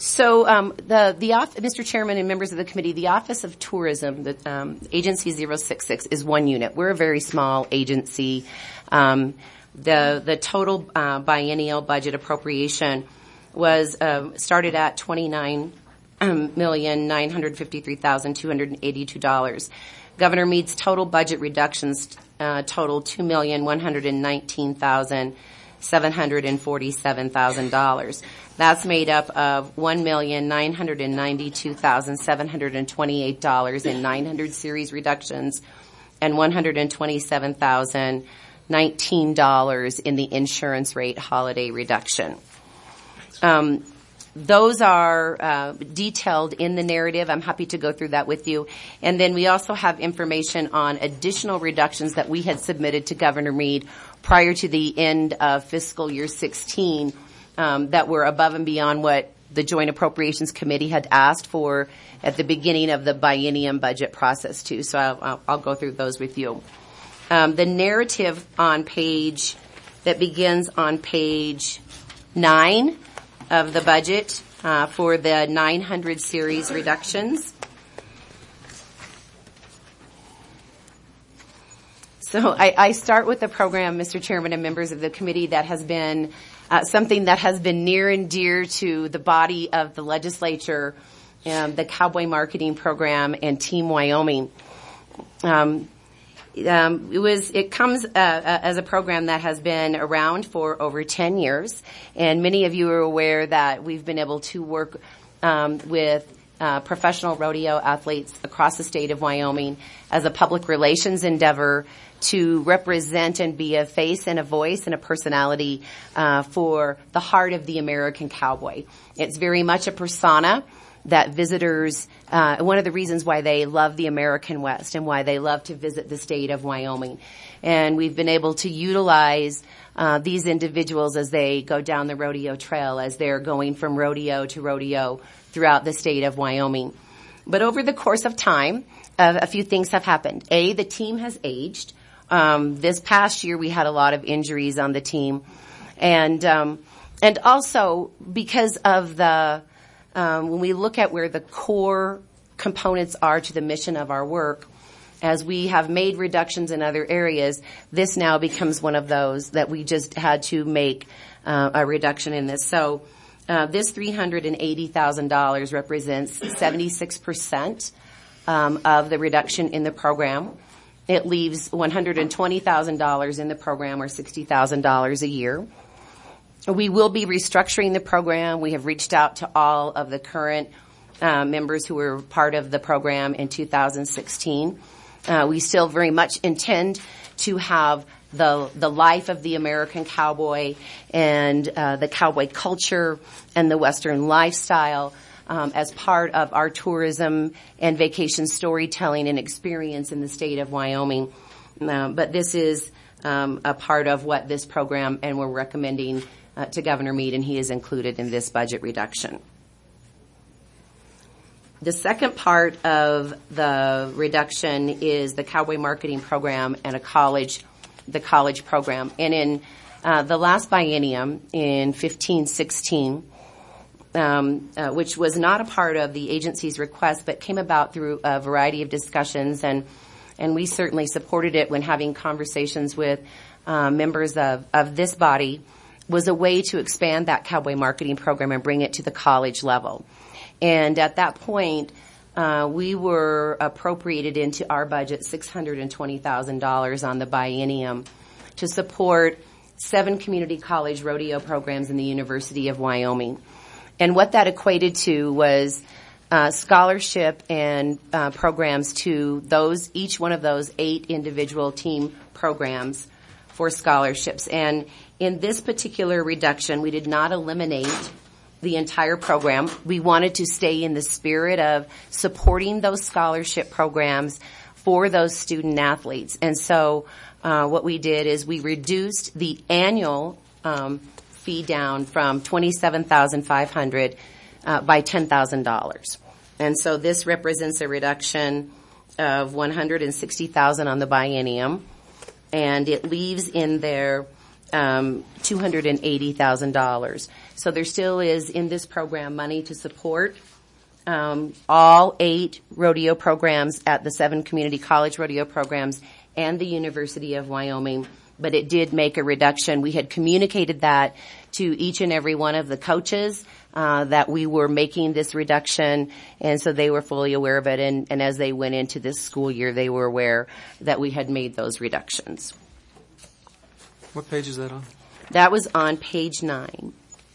[SPEAKER 14] So um, the the off- Mister Chairman and members of the committee, the Office of Tourism, the um, Agency zero six six, is one unit. We're a very small agency. Um, the the total uh, biennial budget appropriation was uh, started at twenty-nine million nine hundred fifty-three thousand two hundred eighty-two dollars. Governor Mead's total budget reductions uh, totaled two million one hundred nineteen thousand seven hundred forty-seven thousand dollars. That's made up of one million nine hundred ninety-two thousand seven hundred twenty-eight dollars in nine hundred series reductions and one hundred twenty-seven thousand nineteen dollars in the insurance rate holiday reduction. Um, those are uh, detailed in the narrative. I'm happy to go through that with you. And then we also have information on additional reductions that we had submitted to Governor Mead prior to the end of fiscal year sixteen um, that were above and beyond what the Joint Appropriations Committee had asked for at the beginning of the biennium budget process too. So I'll, I'll, I'll go through those with you. Um, the narrative on page, that begins on page nine of the budget uh, for the nine hundred series reductions. So I, I start with the program, Mister Chairman and members of the committee, that has been uh, something that has been near and dear to the body of the legislature, um, the Cowboy Marketing Program and Team Wyoming. Um, um, it was it comes uh, uh, as a program that has been around for over ten years, and many of you are aware that we've been able to work um, with Uh, professional rodeo athletes across the state of Wyoming as a public relations endeavor to represent and be a face and a voice and a personality uh, for the heart of the American cowboy. It's very much a persona that visitors, uh, one of the reasons why they love the American West and why they love to visit the state of Wyoming. And we've been able to utilize uh, these individuals as they go down the rodeo trail, as they're going from rodeo to rodeo throughout the state of Wyoming. But over the course of time, uh, a few things have happened. A, the team has aged. Um, this past year, we had a lot of injuries on the team. And um, and also because of the, um, when we look at where the core components are to the mission of our work, as we have made reductions in other areas, this now becomes one of those that we just had to make uh, a reduction in this. So Uh, this three hundred eighty thousand dollars represents seventy-six percent um, of the reduction in the program. It leaves one hundred twenty thousand dollars in the program, or sixty thousand dollars a year. We will be restructuring the program. We have reached out to all of the current uh, members who were part of the program in two thousand sixteen. Uh, we still very much intend to have the the life of the American cowboy and uh, the cowboy culture and the Western lifestyle um, as part of our tourism and vacation storytelling and experience in the state of Wyoming. Uh, but this is um, a part of what this program, and we're recommending uh, to Governor Mead, and he is included in this budget reduction. The second part of the reduction is the Cowboy Marketing Program and a college the college program. And in uh, the last biennium, in fifteen sixteen, um, uh, which was not a part of the agency's request, but came about through a variety of discussions, and and we certainly supported it when having conversations with uh, members of, of this body, was a way to expand that Cowboy Marketing Program and bring it to the college level. And at that point, Uh, we were appropriated into our budget six hundred twenty thousand dollars on the biennium to support seven community college rodeo programs in the University of Wyoming. And what that equated to was uh, scholarship and uh, programs to those, each one of those eight individual team programs for scholarships. And in this particular reduction, we did not eliminate the entire program. We wanted to stay in the spirit of supporting those scholarship programs for those student athletes. And so uh, what we did is we reduced the annual um, fee down from twenty-seven thousand five hundred dollars uh, by ten thousand dollars. And so this represents a reduction of one hundred sixty thousand dollars on the biennium, and it leaves in there um, two hundred eighty thousand dollars. So there still is in this program money to support um, all eight rodeo programs at the seven community college rodeo programs and the University of Wyoming. But it did make a reduction. We had communicated that to each and every one of the coaches uh, that we were making this reduction, and so they were fully aware of it. And, and as they went into this school year, they were aware that we had made those reductions.
[SPEAKER 7] What page is that on?
[SPEAKER 14] That was on page nine.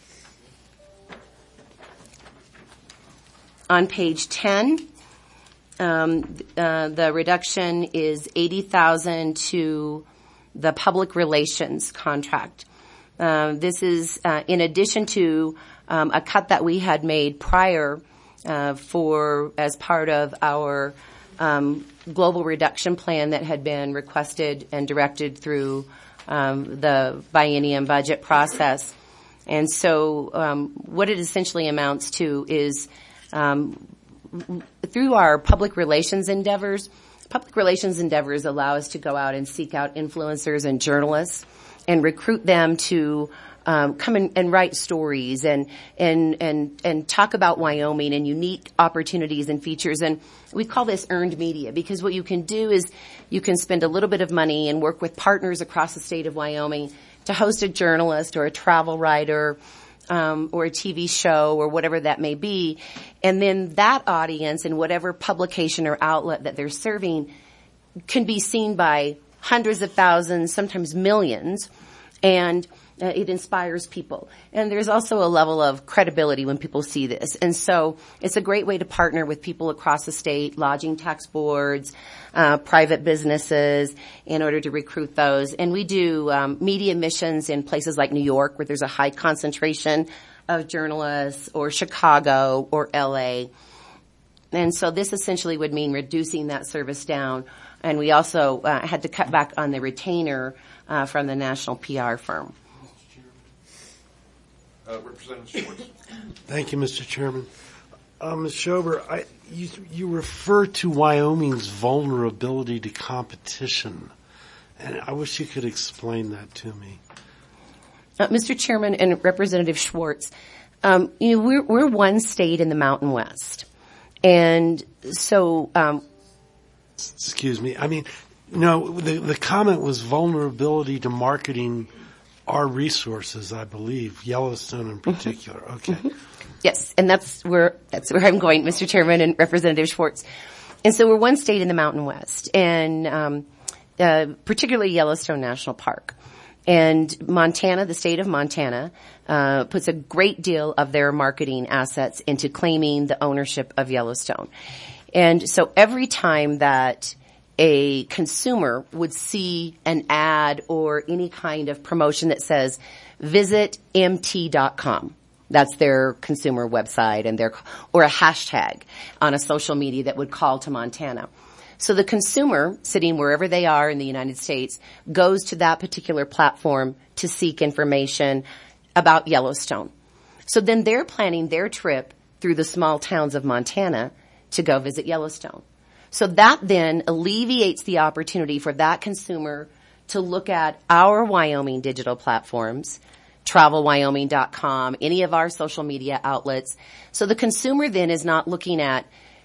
[SPEAKER 14] On page ten, um, uh, the reduction is eighty thousand dollars to the public relations contract. Uh, this is uh, in addition to um, a cut that we had made prior uh, for as part of our um, global reduction plan that had been requested and directed through um, the biennium budget process. And so um, what it essentially amounts to is um, through our public relations endeavors, Public relations endeavors allow us to go out and seek out influencers and journalists and recruit them to um, come in and write stories and and and and talk about Wyoming and unique opportunities and features. And we call this earned media, because what you can do is you can spend a little bit of money and work with partners across the state of Wyoming to host a journalist or a travel writer Um, or a T V show or whatever that may be. And then that audience in whatever publication or outlet that they're serving can be seen by hundreds of thousands, sometimes millions, and uh, it inspires people. And there's also a level of credibility when people see this. And so it's a great way to partner with people across the state, lodging tax boards, uh, private businesses, in order to recruit those. And we do um, media missions in places like New York, where there's a high concentration of journalists, or Chicago or L A. And so this essentially would mean reducing that service down. And we also uh, had to cut back on the retainer uh, from the national P R firm.
[SPEAKER 2] Uh, Representative Schwartz.
[SPEAKER 15] Thank you, Mister Chairman. Uh, Miz Schober, I, you, you refer to Wyoming's vulnerability to competition, and I wish you could explain that to me.
[SPEAKER 14] Uh, Mister Chairman and Representative Schwartz, um, you know, we're, we're one state in the Mountain West, and so. Um,
[SPEAKER 15] Excuse me. I mean, no. The the comment was vulnerability to marketing our resources, I believe, Yellowstone in particular. Okay.
[SPEAKER 14] Mm-hmm. Yes, and that's where that's where I'm going, Mister Chairman and Representative Schwartz. And so we're one state in the Mountain West, and um, uh, particularly Yellowstone National Park. And Montana, the state of Montana, uh, puts a great deal of their marketing assets into claiming the ownership of Yellowstone. And so every time that a consumer would see an ad or any kind of promotion that says, visit M T dot com. That's their consumer website, and their, or a hashtag on a social media that would call to Montana. So the consumer, sitting wherever they are in the United States, goes to that particular platform to seek information about Yellowstone. So then they're planning their trip through the small towns of Montana to go visit Yellowstone. So that then alleviates the opportunity for that consumer to look at our Wyoming digital platforms, travel wyoming dot com, any of our social media outlets. So the consumer then is not looking at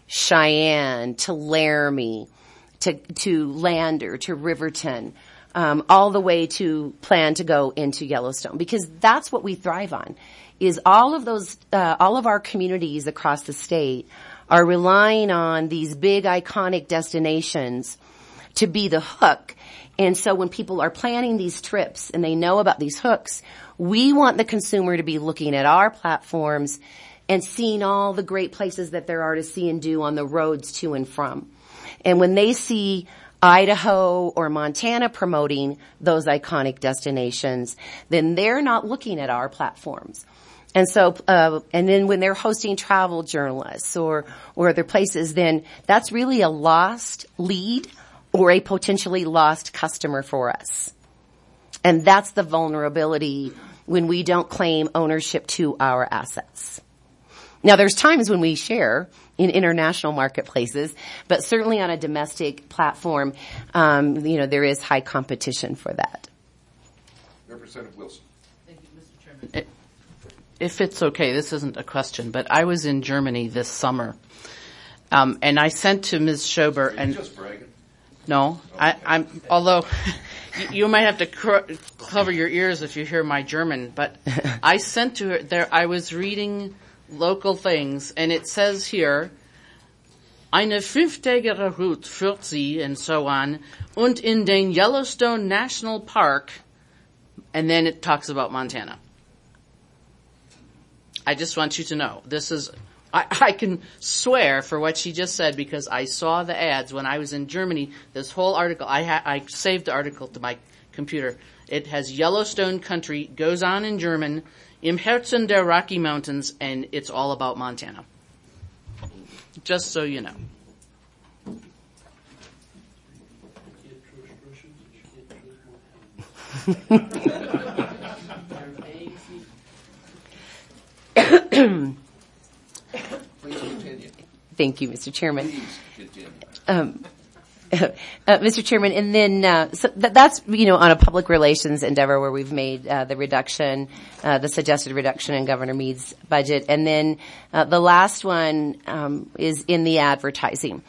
[SPEAKER 14] Cheyenne to Laramie to, to Lander to Riverton, um, all the way to plan to go into Yellowstone, because that's what we thrive on, is all of those, uh, all of our communities across the state are relying on these big iconic destinations to be the hook. And so when people are planning these trips and they know about these hooks, we want the consumer to be looking at our platforms and seeing all the great places that there are to see and do on the roads to and from. And when they see Idaho or Montana promoting those iconic destinations, then they're not looking at our platforms. And so, uh, and then when they're hosting travel journalists or, or other places, then that's really a lost lead or a potentially lost customer for us. And that's the vulnerability when we don't claim ownership to our assets. Now, there's times when we share in international marketplaces, but certainly on a domestic platform, um, you know, there is high competition for that.
[SPEAKER 2] Representative Representative Wilson.
[SPEAKER 6] Thank you, Mister Chairman. It, if it's okay, this isn't a question, but I was in Germany this summer, um, and I sent to Miz Schober
[SPEAKER 2] Are you
[SPEAKER 6] and
[SPEAKER 2] just bragging?
[SPEAKER 6] no, I, I'm although you, you might have to cr- cover your ears if you hear my German, but I sent to her there. I was reading local things, and it says here, eine fünftägige Route führt sie, and so on, und in den Yellowstone National Park, and then it talks about Montana. I just want you to know, this is, I, I can swear for what she just said because I saw the ads when I was in Germany. This whole article, I, ha- I saved the article to my computer. It has Yellowstone country, goes on in German, im Herzen der Rocky Mountains, and it's all about Montana. Just so you know.
[SPEAKER 14] Thank you, Mister Chairman. Um, uh, Mister Chairman, and then uh, so th- that's you know on a public relations endeavor where we've made uh, the reduction, uh, the suggested reduction in Governor Mead's budget, and then uh, the last one um, is in the advertising,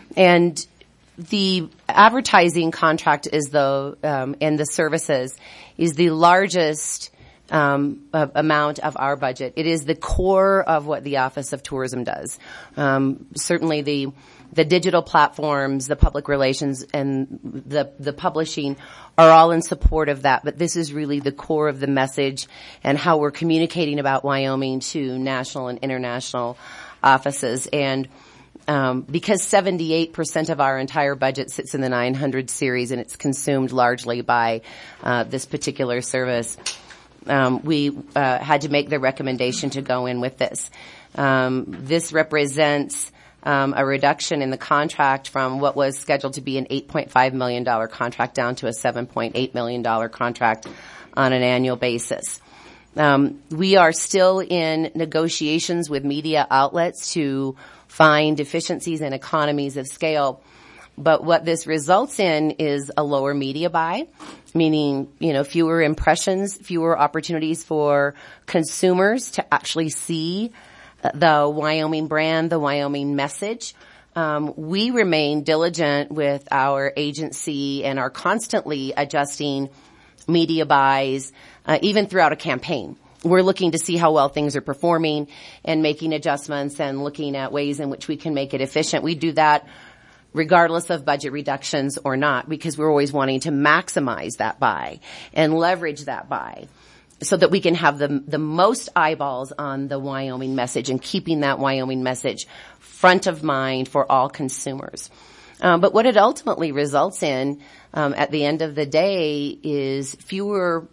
[SPEAKER 14] and the advertising contract is the um, and the services is the largest um, uh, amount of our budget. It is the core of what the Office of Tourism does. Um, certainly the the digital platforms, the public relations, and the the publishing are all in support of that. But this is really the core of the message and how we're communicating about Wyoming to national and international offices. And um, because seventy-eight percent of our entire budget sits in the nine hundred series and it's consumed largely by uh, this particular service, um, we uh, had to make the recommendation to go in with this. Um, this represents Um, a reduction in the contract from what was scheduled to be an eight point five million dollars contract down to a seven point eight million dollars contract on an annual basis. Um, we are still in negotiations with media outlets to find efficiencies and economies of scale. But what this results in is a lower media buy, meaning, you know, fewer impressions, fewer opportunities for consumers to actually see the Wyoming brand, the Wyoming message. Um, we remain diligent with our agency and are constantly adjusting media buys, uh, even throughout a campaign. We're looking to see how well things are performing and making adjustments and looking at ways in which we can make it efficient. We do that regardless of budget reductions or not, because we're always wanting to maximize that buy and leverage that buy, so that we can have the the most eyeballs on the Wyoming message and keeping that Wyoming message front of mind for all consumers. Um, but what it ultimately results in um, at the end of the day is fewer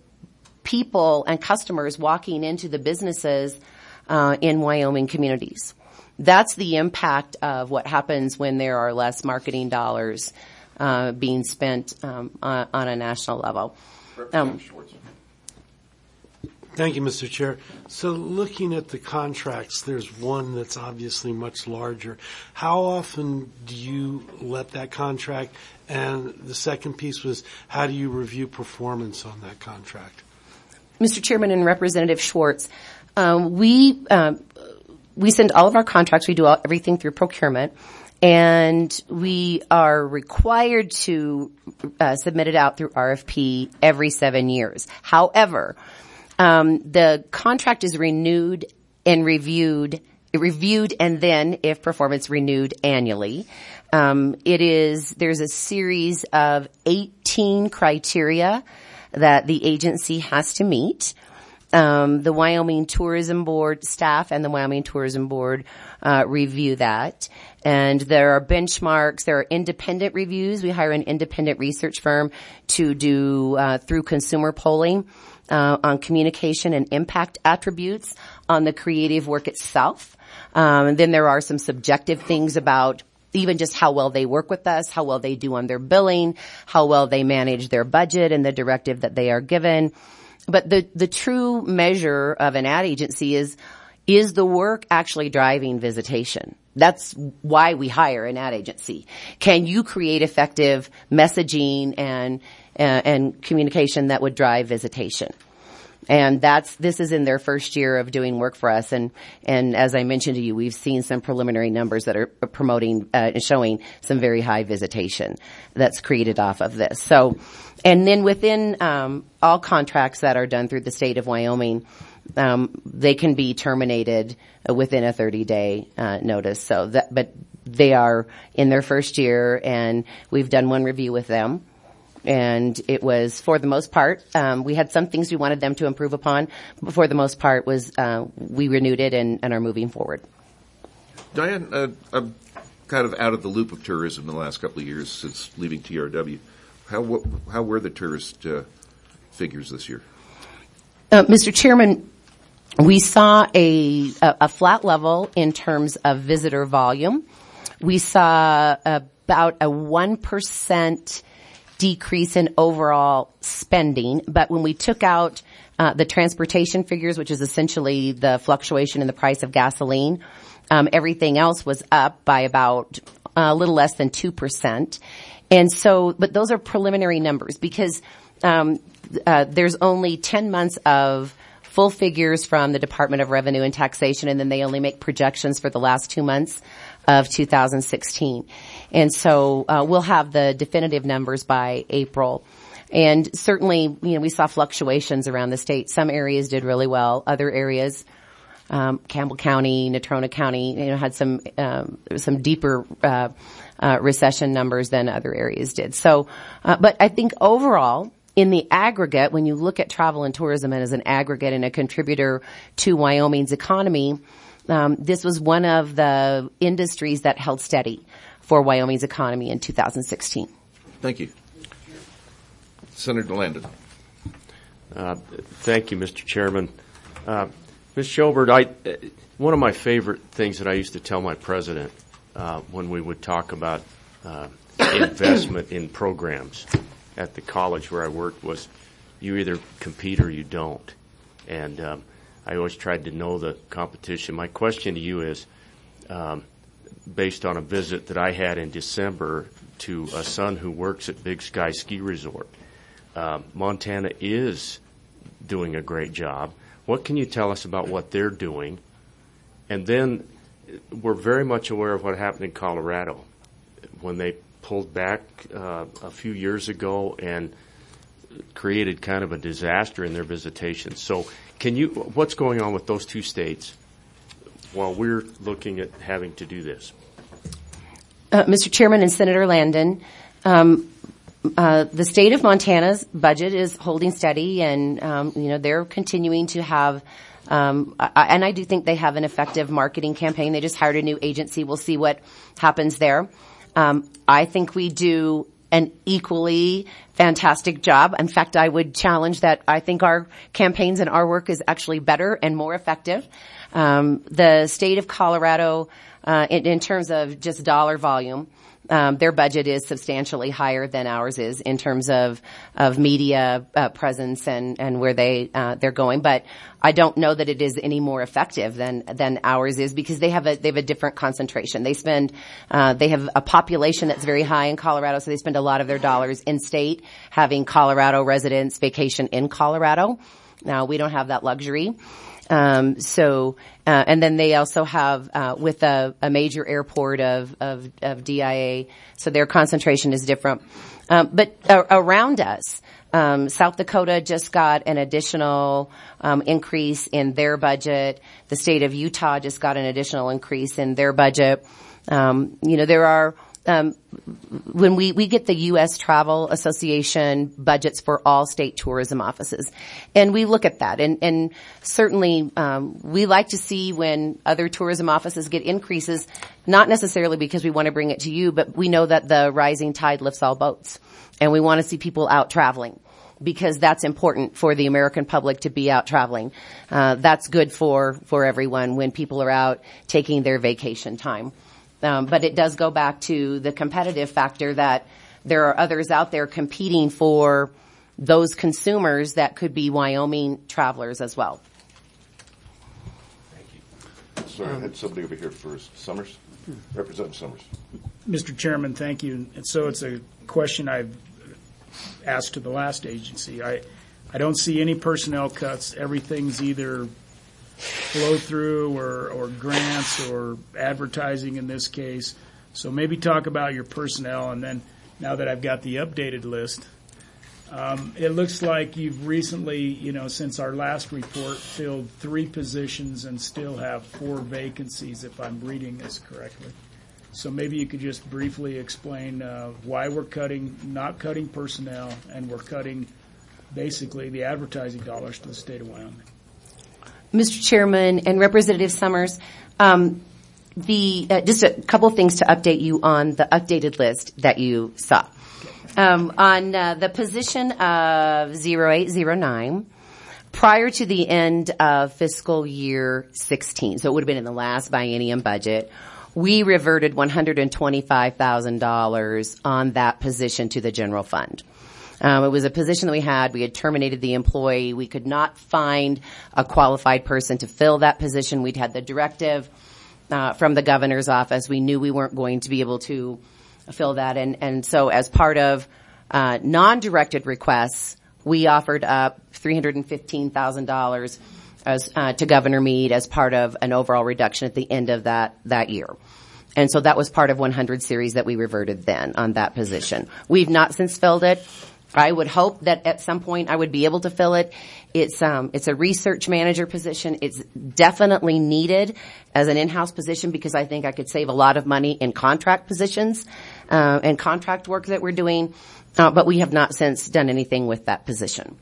[SPEAKER 14] people and customers walking into the businesses uh, in Wyoming communities. That's the impact of what happens when there are less marketing dollars uh, being spent um, on, on a national level. Um,
[SPEAKER 15] Thank you, Mister Chair. So looking at the contracts, there's one that's obviously much larger. How often do you let that contract? And the second piece was, how do you review performance on that contract?
[SPEAKER 14] Mister Chairman and Representative Schwartz, um, we um, we send all of our contracts. We do all, everything through procurement, and we are required to uh, submit it out through R F P every seven years. However, Um, the contract is renewed and reviewed, reviewed and then, if performance, renewed annually. Um, it is, there's a series of eighteen criteria that the agency has to meet. Um, the Wyoming Tourism Board staff and the Wyoming Tourism Board uh, review that. And there are benchmarks, there are independent reviews. We hire an independent research firm to do, uh, through consumer polling, Uh, on communication and impact attributes, on the creative work itself. Um, and then there are some subjective things about even just how well they work with us, how well they do on their billing, how well they manage their budget and the directive that they are given. But the, the true measure of an ad agency is, is the work actually driving visitation? That's why we hire an ad agency. Can you create effective messaging and uh, and communication that would drive visitation. And that's, this is in their first year of doing work for us. And, and as I mentioned to you, we've seen some preliminary numbers that are promoting, uh, showing some very high visitation that's created off of this. So, and then within, um, all contracts that are done through the state of Wyoming, um, they can be terminated within a thirty day, uh, notice. So that, but they are in their first year, and we've done one review with them. And it was, for the most part, um, we had some things we wanted them to improve upon, but for the most part was, uh, we renewed it and, and are moving forward.
[SPEAKER 2] Diane, uh, I'm kind of out of the loop of tourism in the last couple of years since leaving T R W. How, how were the tourist uh, figures this year?
[SPEAKER 14] Uh, Mister Chairman, we saw a, a, a flat level in terms of visitor volume. We saw about a one percent decrease in overall spending, but when we took out uh, the transportation figures, which is essentially the fluctuation in the price of gasoline, um, everything else was up by about uh, a little less than two percent. And so, but those are preliminary numbers because um, uh, there's only ten months of full figures from the Department of Revenue and Taxation, and then they only make projections for the last two months of two thousand sixteen. And so uh, we'll have the definitive numbers by April. And certainly, you know, we saw fluctuations around the state. Some areas did really well. Other areas, um, Campbell County, Natrona County, you know, had some um, some deeper uh, uh, recession numbers than other areas did. So, uh, but I think overall, in the aggregate, when you look at travel and tourism as an aggregate and a contributor to Wyoming's economy, um, this was one of the industries that held steady for Wyoming's economy in two thousand sixteen.
[SPEAKER 2] Thank you. Senator Landon.
[SPEAKER 16] Uh, thank you, Mister Chairman. Uh, Miz Schobert, I, uh, one of my favorite things that I used to tell my president uh, when we would talk about uh, investment in programs at the college where I worked was you either compete or you don't. And um, I always tried to know the competition. My question to you is, um, based on a visit that I had in December to a son who works at Big Sky Ski Resort, uh, Montana is doing a great job. What can you tell us about what they're doing? And then we're very much aware of what happened in Colorado when they pulled back uh, a few years ago and created kind of a disaster in their visitation. So can you, what's going on with those two states while we're looking at having to do this?
[SPEAKER 14] Uh, Mister Chairman and Senator Landon, um, uh, the state of Montana's budget is holding steady, and um, you know they're continuing to have. Um, I, and I do think they have an effective marketing campaign. They just hired a new agency. We'll see what happens there. Um, I think we do an equally fantastic job. In fact, I would challenge that I think our campaigns and our work is actually better and more effective. Um, the state of Colorado, uh, in, in terms of just dollar volume, um, their budget is substantially higher than ours is in terms of of media uh, presence and and where they uh, they're going. But I don't know that it is any more effective than than ours is because they have a they have a different concentration. They spend uh, they have a population that's very high in Colorado, so they spend a lot of their dollars in state, having Colorado residents vacation in Colorado. Now we don't have that luxury. Um, so, uh, and then they also have, uh, with a, a major airport of, of, of D I A, so their concentration is different. Um, but uh, around us, um, South Dakota just got an additional, um, increase in their budget. The state of Utah just got an additional increase in their budget. Um, you know, there are, Um, when we, we get the U S Travel Association budgets for all state tourism offices, and we look at that, and, and certainly um, we like to see when other tourism offices get increases, not necessarily because we want to bring it to you, but we know that the rising tide lifts all boats, and we want to see people out traveling, because that's important for the American public to be out traveling. Uh, that's good for, for everyone when people are out taking their vacation time. Um, but it does go back to the competitive factor that there are others out there competing for those consumers that could be Wyoming travelers as well.
[SPEAKER 2] Thank you. Sorry, I had somebody over here first. Summers? Representative Summers.
[SPEAKER 5] Mister Chairman, thank you. And so it's a question I've asked to the last agency. I, I don't see any personnel cuts. Everything's either flow through or, or grants or advertising in this case. So maybe talk about your personnel, and then now that I've got the updated list, um, it looks like you've recently, you know, since our last report, filled three positions and still have four vacancies, if I'm reading this correctly. So maybe you could just briefly explain uh, why we're cutting, not cutting personnel, and we're cutting basically the advertising dollars to the state of Wyoming.
[SPEAKER 14] Mister Chairman and Representative Summers, um, the uh, just a couple of things to update you on the updated list that you saw. Um, on uh, the position of zero eight zero nine, prior to the end of fiscal year sixteen, so it would have been in the last biennium budget, we reverted one hundred twenty-five thousand dollars on that position to the general fund. Um, it was a position that we had. We had terminated the employee. We could not find a qualified person to fill that position. We'd had the directive uh, from the governor's office. We knew we weren't going to be able to fill that. And, and so as part of uh, non-directed requests, we offered up three hundred fifteen thousand dollars as, uh, to Governor Meade as part of an overall reduction at the end of that, that year. And so that was part of one hundred series that we reverted then on that position. We've not since filled it. I would hope that at some point I would be able to fill it. It's um, it's a research manager position. It's definitely needed as an in-house position because I think I could save a lot of money in contract positions uh, and contract work that we're doing. Uh, but we have not since done anything with that position.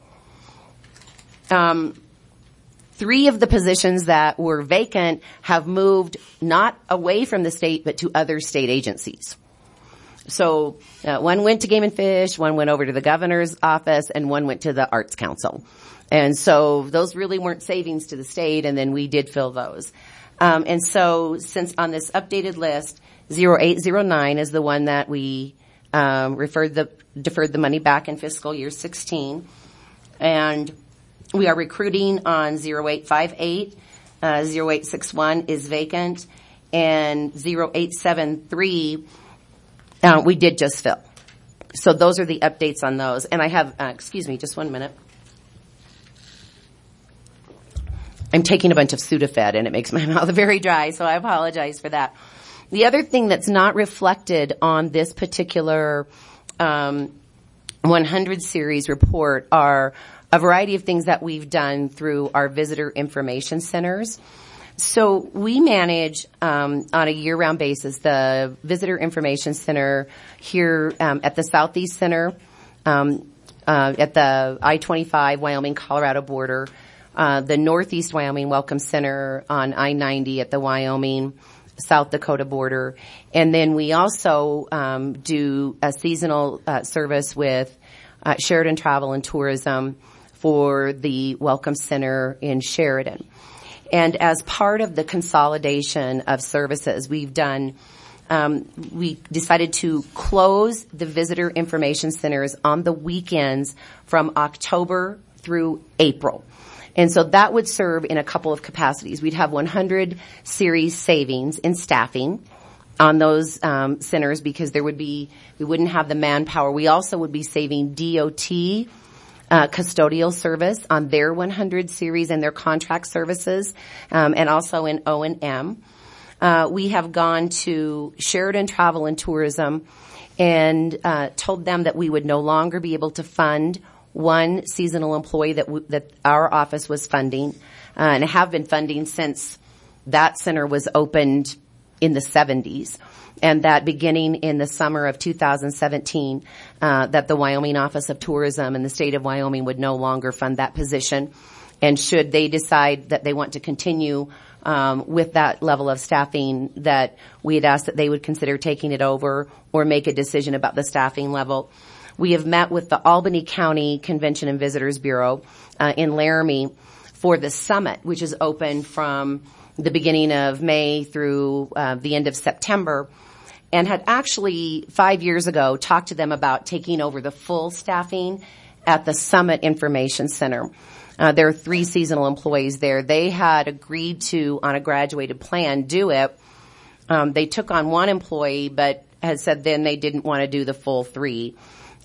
[SPEAKER 14] Um, three of the positions that were vacant have moved not away from the state but to other state agencies. So uh, one went to Game and Fish, one went over to the governor's office, and one went to the Arts Council. And so those really weren't savings to the state, and then we did fill those. Um, and so since on this updated list, zero eight zero nine is the one that we um, referred the deferred the money back in fiscal year sixteen. And we are recruiting on zero eight five eight. Uh, zero eight six one is vacant, and zero eight seven three Uh, we did just fill. So those are the updates on those. And I have, uh, excuse me, just one minute. I'm taking a bunch of Sudafed and it makes my mouth very dry, so I apologize for that. The other thing that's not reflected on this particular um, one hundred series report are a variety of things that we've done through our visitor information centers. So we manage um, on a year-round basis the Visitor Information Center here um, at the Southeast Center, um, uh, at the I twenty-five Wyoming-Colorado border, uh, the Northeast Wyoming Welcome Center on I ninety at the Wyoming-South Dakota border, and then we also um, do a seasonal uh, service with uh, Sheridan Travel and Tourism for the Welcome Center in Sheridan. And as part of the consolidation of services, we've done, um, we decided to close the visitor information centers on the weekends from October through April. And so that would serve in a couple of capacities. We'd have one hundred series savings in staffing on those um, centers because there would be, we wouldn't have the manpower. We also would be saving D O T Uh, custodial service on their one hundred series and their contract services, um, and also in O and M. Uh, we have gone to Sheridan Travel and Tourism and uh, told them that we would no longer be able to fund one seasonal employee that w- that our office was funding, uh, and have been funding since that center was opened in the seventies. And that beginning in the summer of two thousand seventeen, uh, that the Wyoming Office of Tourism and the state of Wyoming would no longer fund that position. And should they decide that they want to continue um, with that level of staffing, that we had asked that they would consider taking it over or make a decision about the staffing level. We have met with the Albany County Convention and Visitors Bureau uh, in Laramie for the summit, which is open from the beginning of May through uh, the end of September, and had actually five years ago talked to them about taking over the full staffing at the Summit Information Center. Uh, there are three seasonal employees there. They had agreed to, on a graduated plan, do it. Um, they took on one employee, but had said then they didn't want to do the full three.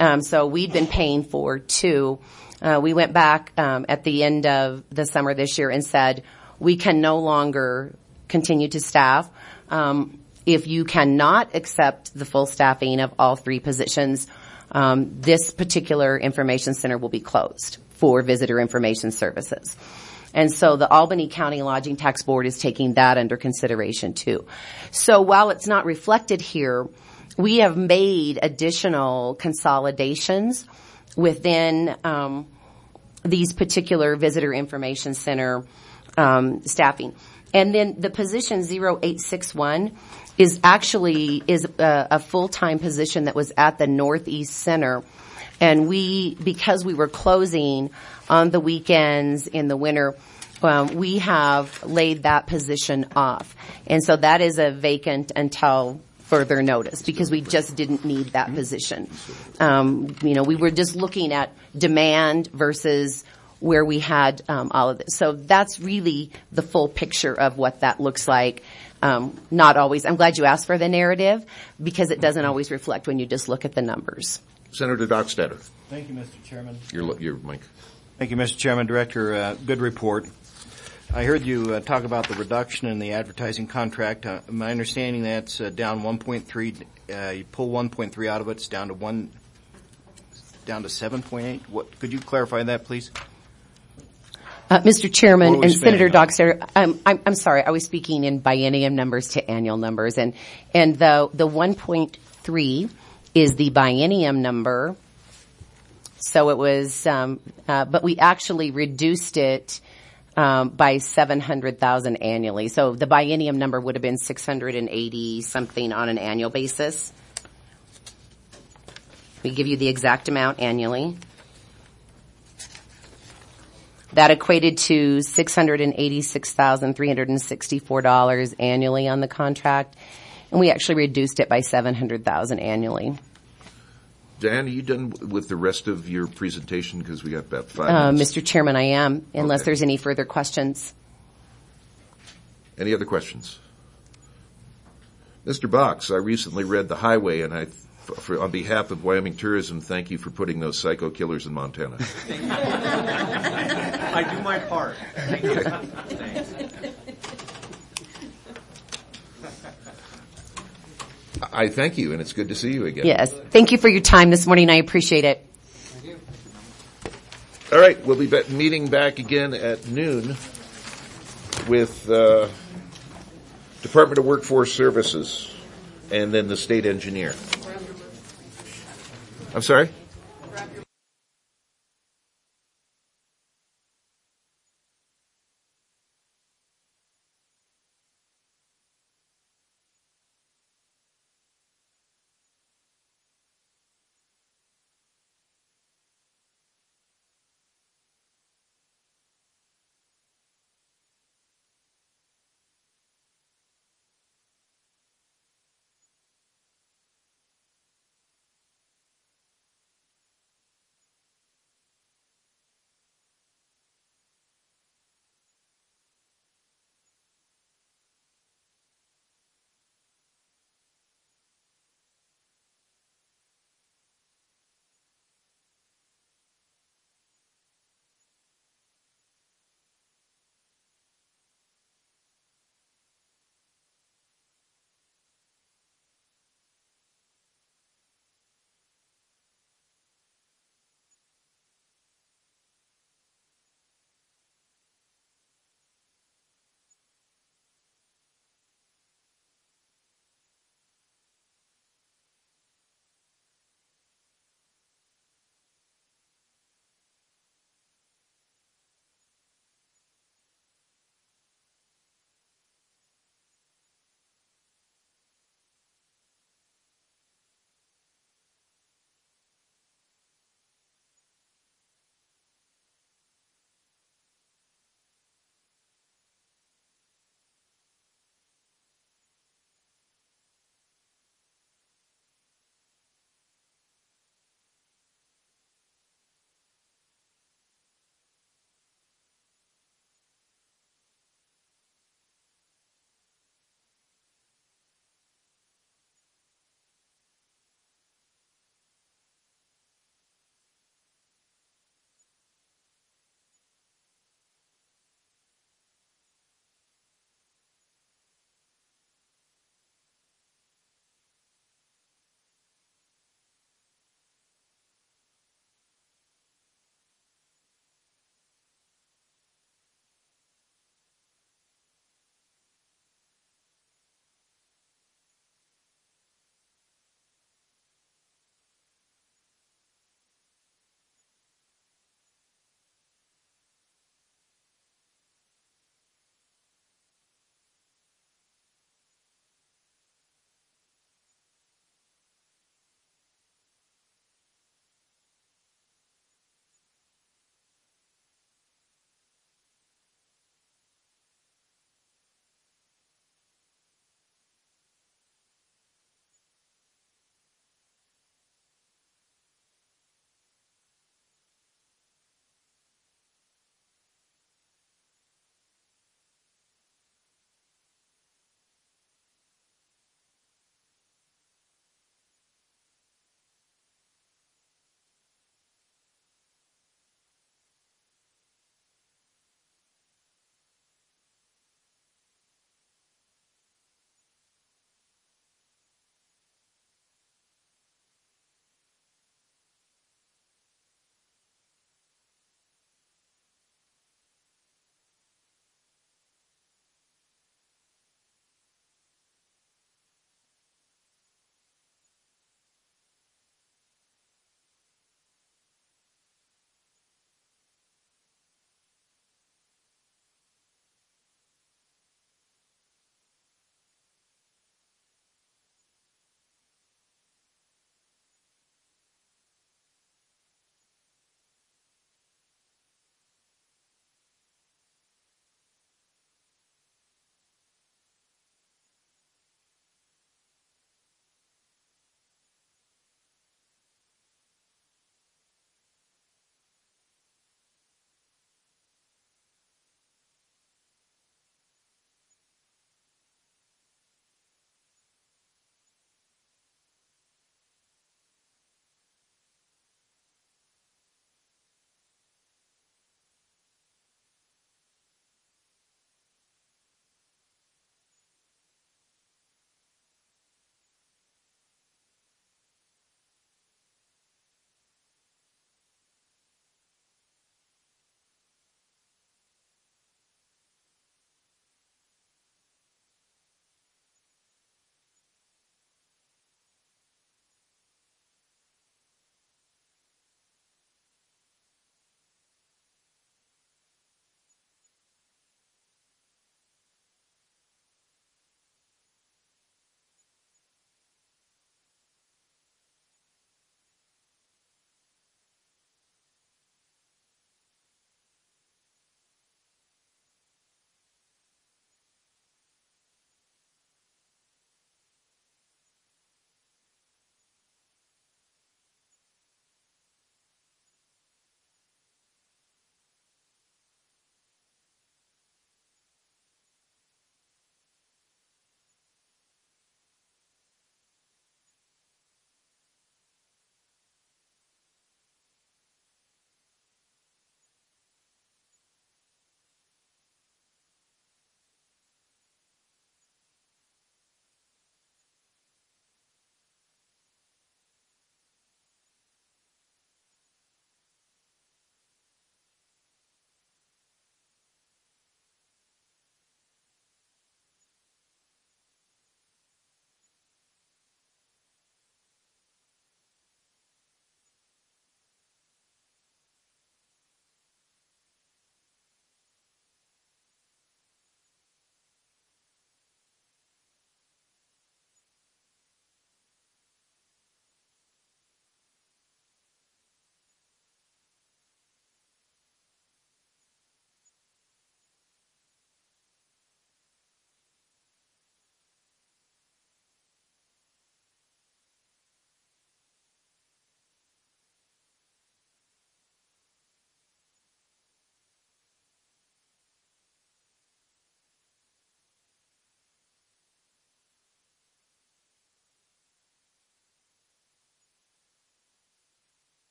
[SPEAKER 14] Um, so we'd been paying for two. Uh, we went back um, at the end of the summer this year and said, we can no longer continue to staff. Um, if you cannot accept the full staffing of all three positions, um, this particular information center will be closed for visitor information services. And so the Albany County Lodging Tax Board is taking that under consideration too. So while it's not reflected here, we have made additional consolidations within um, these particular visitor information center um, staffing. And then the position zero eight six one is actually is a, a full-time position that was at the Northeast Center. And we, because we were closing on the weekends in the winter, um, we have laid that position off. And so that is a vacant until further notice because we just didn't need that position. Um, you know, we were just looking at demand versus where we had um, all of this. So that's really the full picture of what that looks like. Um, not always. I'm glad you asked for the narrative because it doesn't always reflect when you just look at the numbers.
[SPEAKER 2] Senator Dockstader.
[SPEAKER 12] Thank you, Mister Chairman.
[SPEAKER 2] Your, your mic.
[SPEAKER 12] Thank you, Mister Chairman. Director, uh, good report. I heard you uh, talk about the reduction in the advertising contract. Uh, my understanding that's uh, down one point three. Uh, you pull one point three out of it. It's down to one, down to seven point eight. What? Could you clarify that, please?
[SPEAKER 14] Uh, Mister Chairman and Senator
[SPEAKER 12] on?
[SPEAKER 14] Dockstader, um, I'm, I'm sorry, I was speaking in biennium numbers to annual numbers, and and the the one point three is the biennium number. So it was, um, uh, but we actually reduced it um, by seven hundred thousand annually. So the biennium number would have been six hundred eighty something on an annual basis. We give you the exact amount annually. That equated to six hundred eighty-six thousand three hundred sixty-four dollars annually on the contract, and we actually reduced it by seven hundred thousand dollars annually.
[SPEAKER 2] Dan, are you done with the rest of your presentation? Because we got about five
[SPEAKER 14] Uh,
[SPEAKER 2] minutes.
[SPEAKER 14] Mister Chairman, I am, unless
[SPEAKER 2] Okay.
[SPEAKER 14] there's any further questions.
[SPEAKER 2] Any other questions? Mister Box, I recently read The Highway, and I, for, on behalf of Wyoming Tourism, thank you for putting those psycho killers in Montana.
[SPEAKER 17] I do my part. Thank you. Thanks.
[SPEAKER 2] I thank you, and it's good to see you again.
[SPEAKER 14] Yes. Thank you for your time this morning. I appreciate it.
[SPEAKER 2] All right, we'll be back, meeting back again at noon with uh, Department of Workforce Services and then the state engineer. I'm sorry?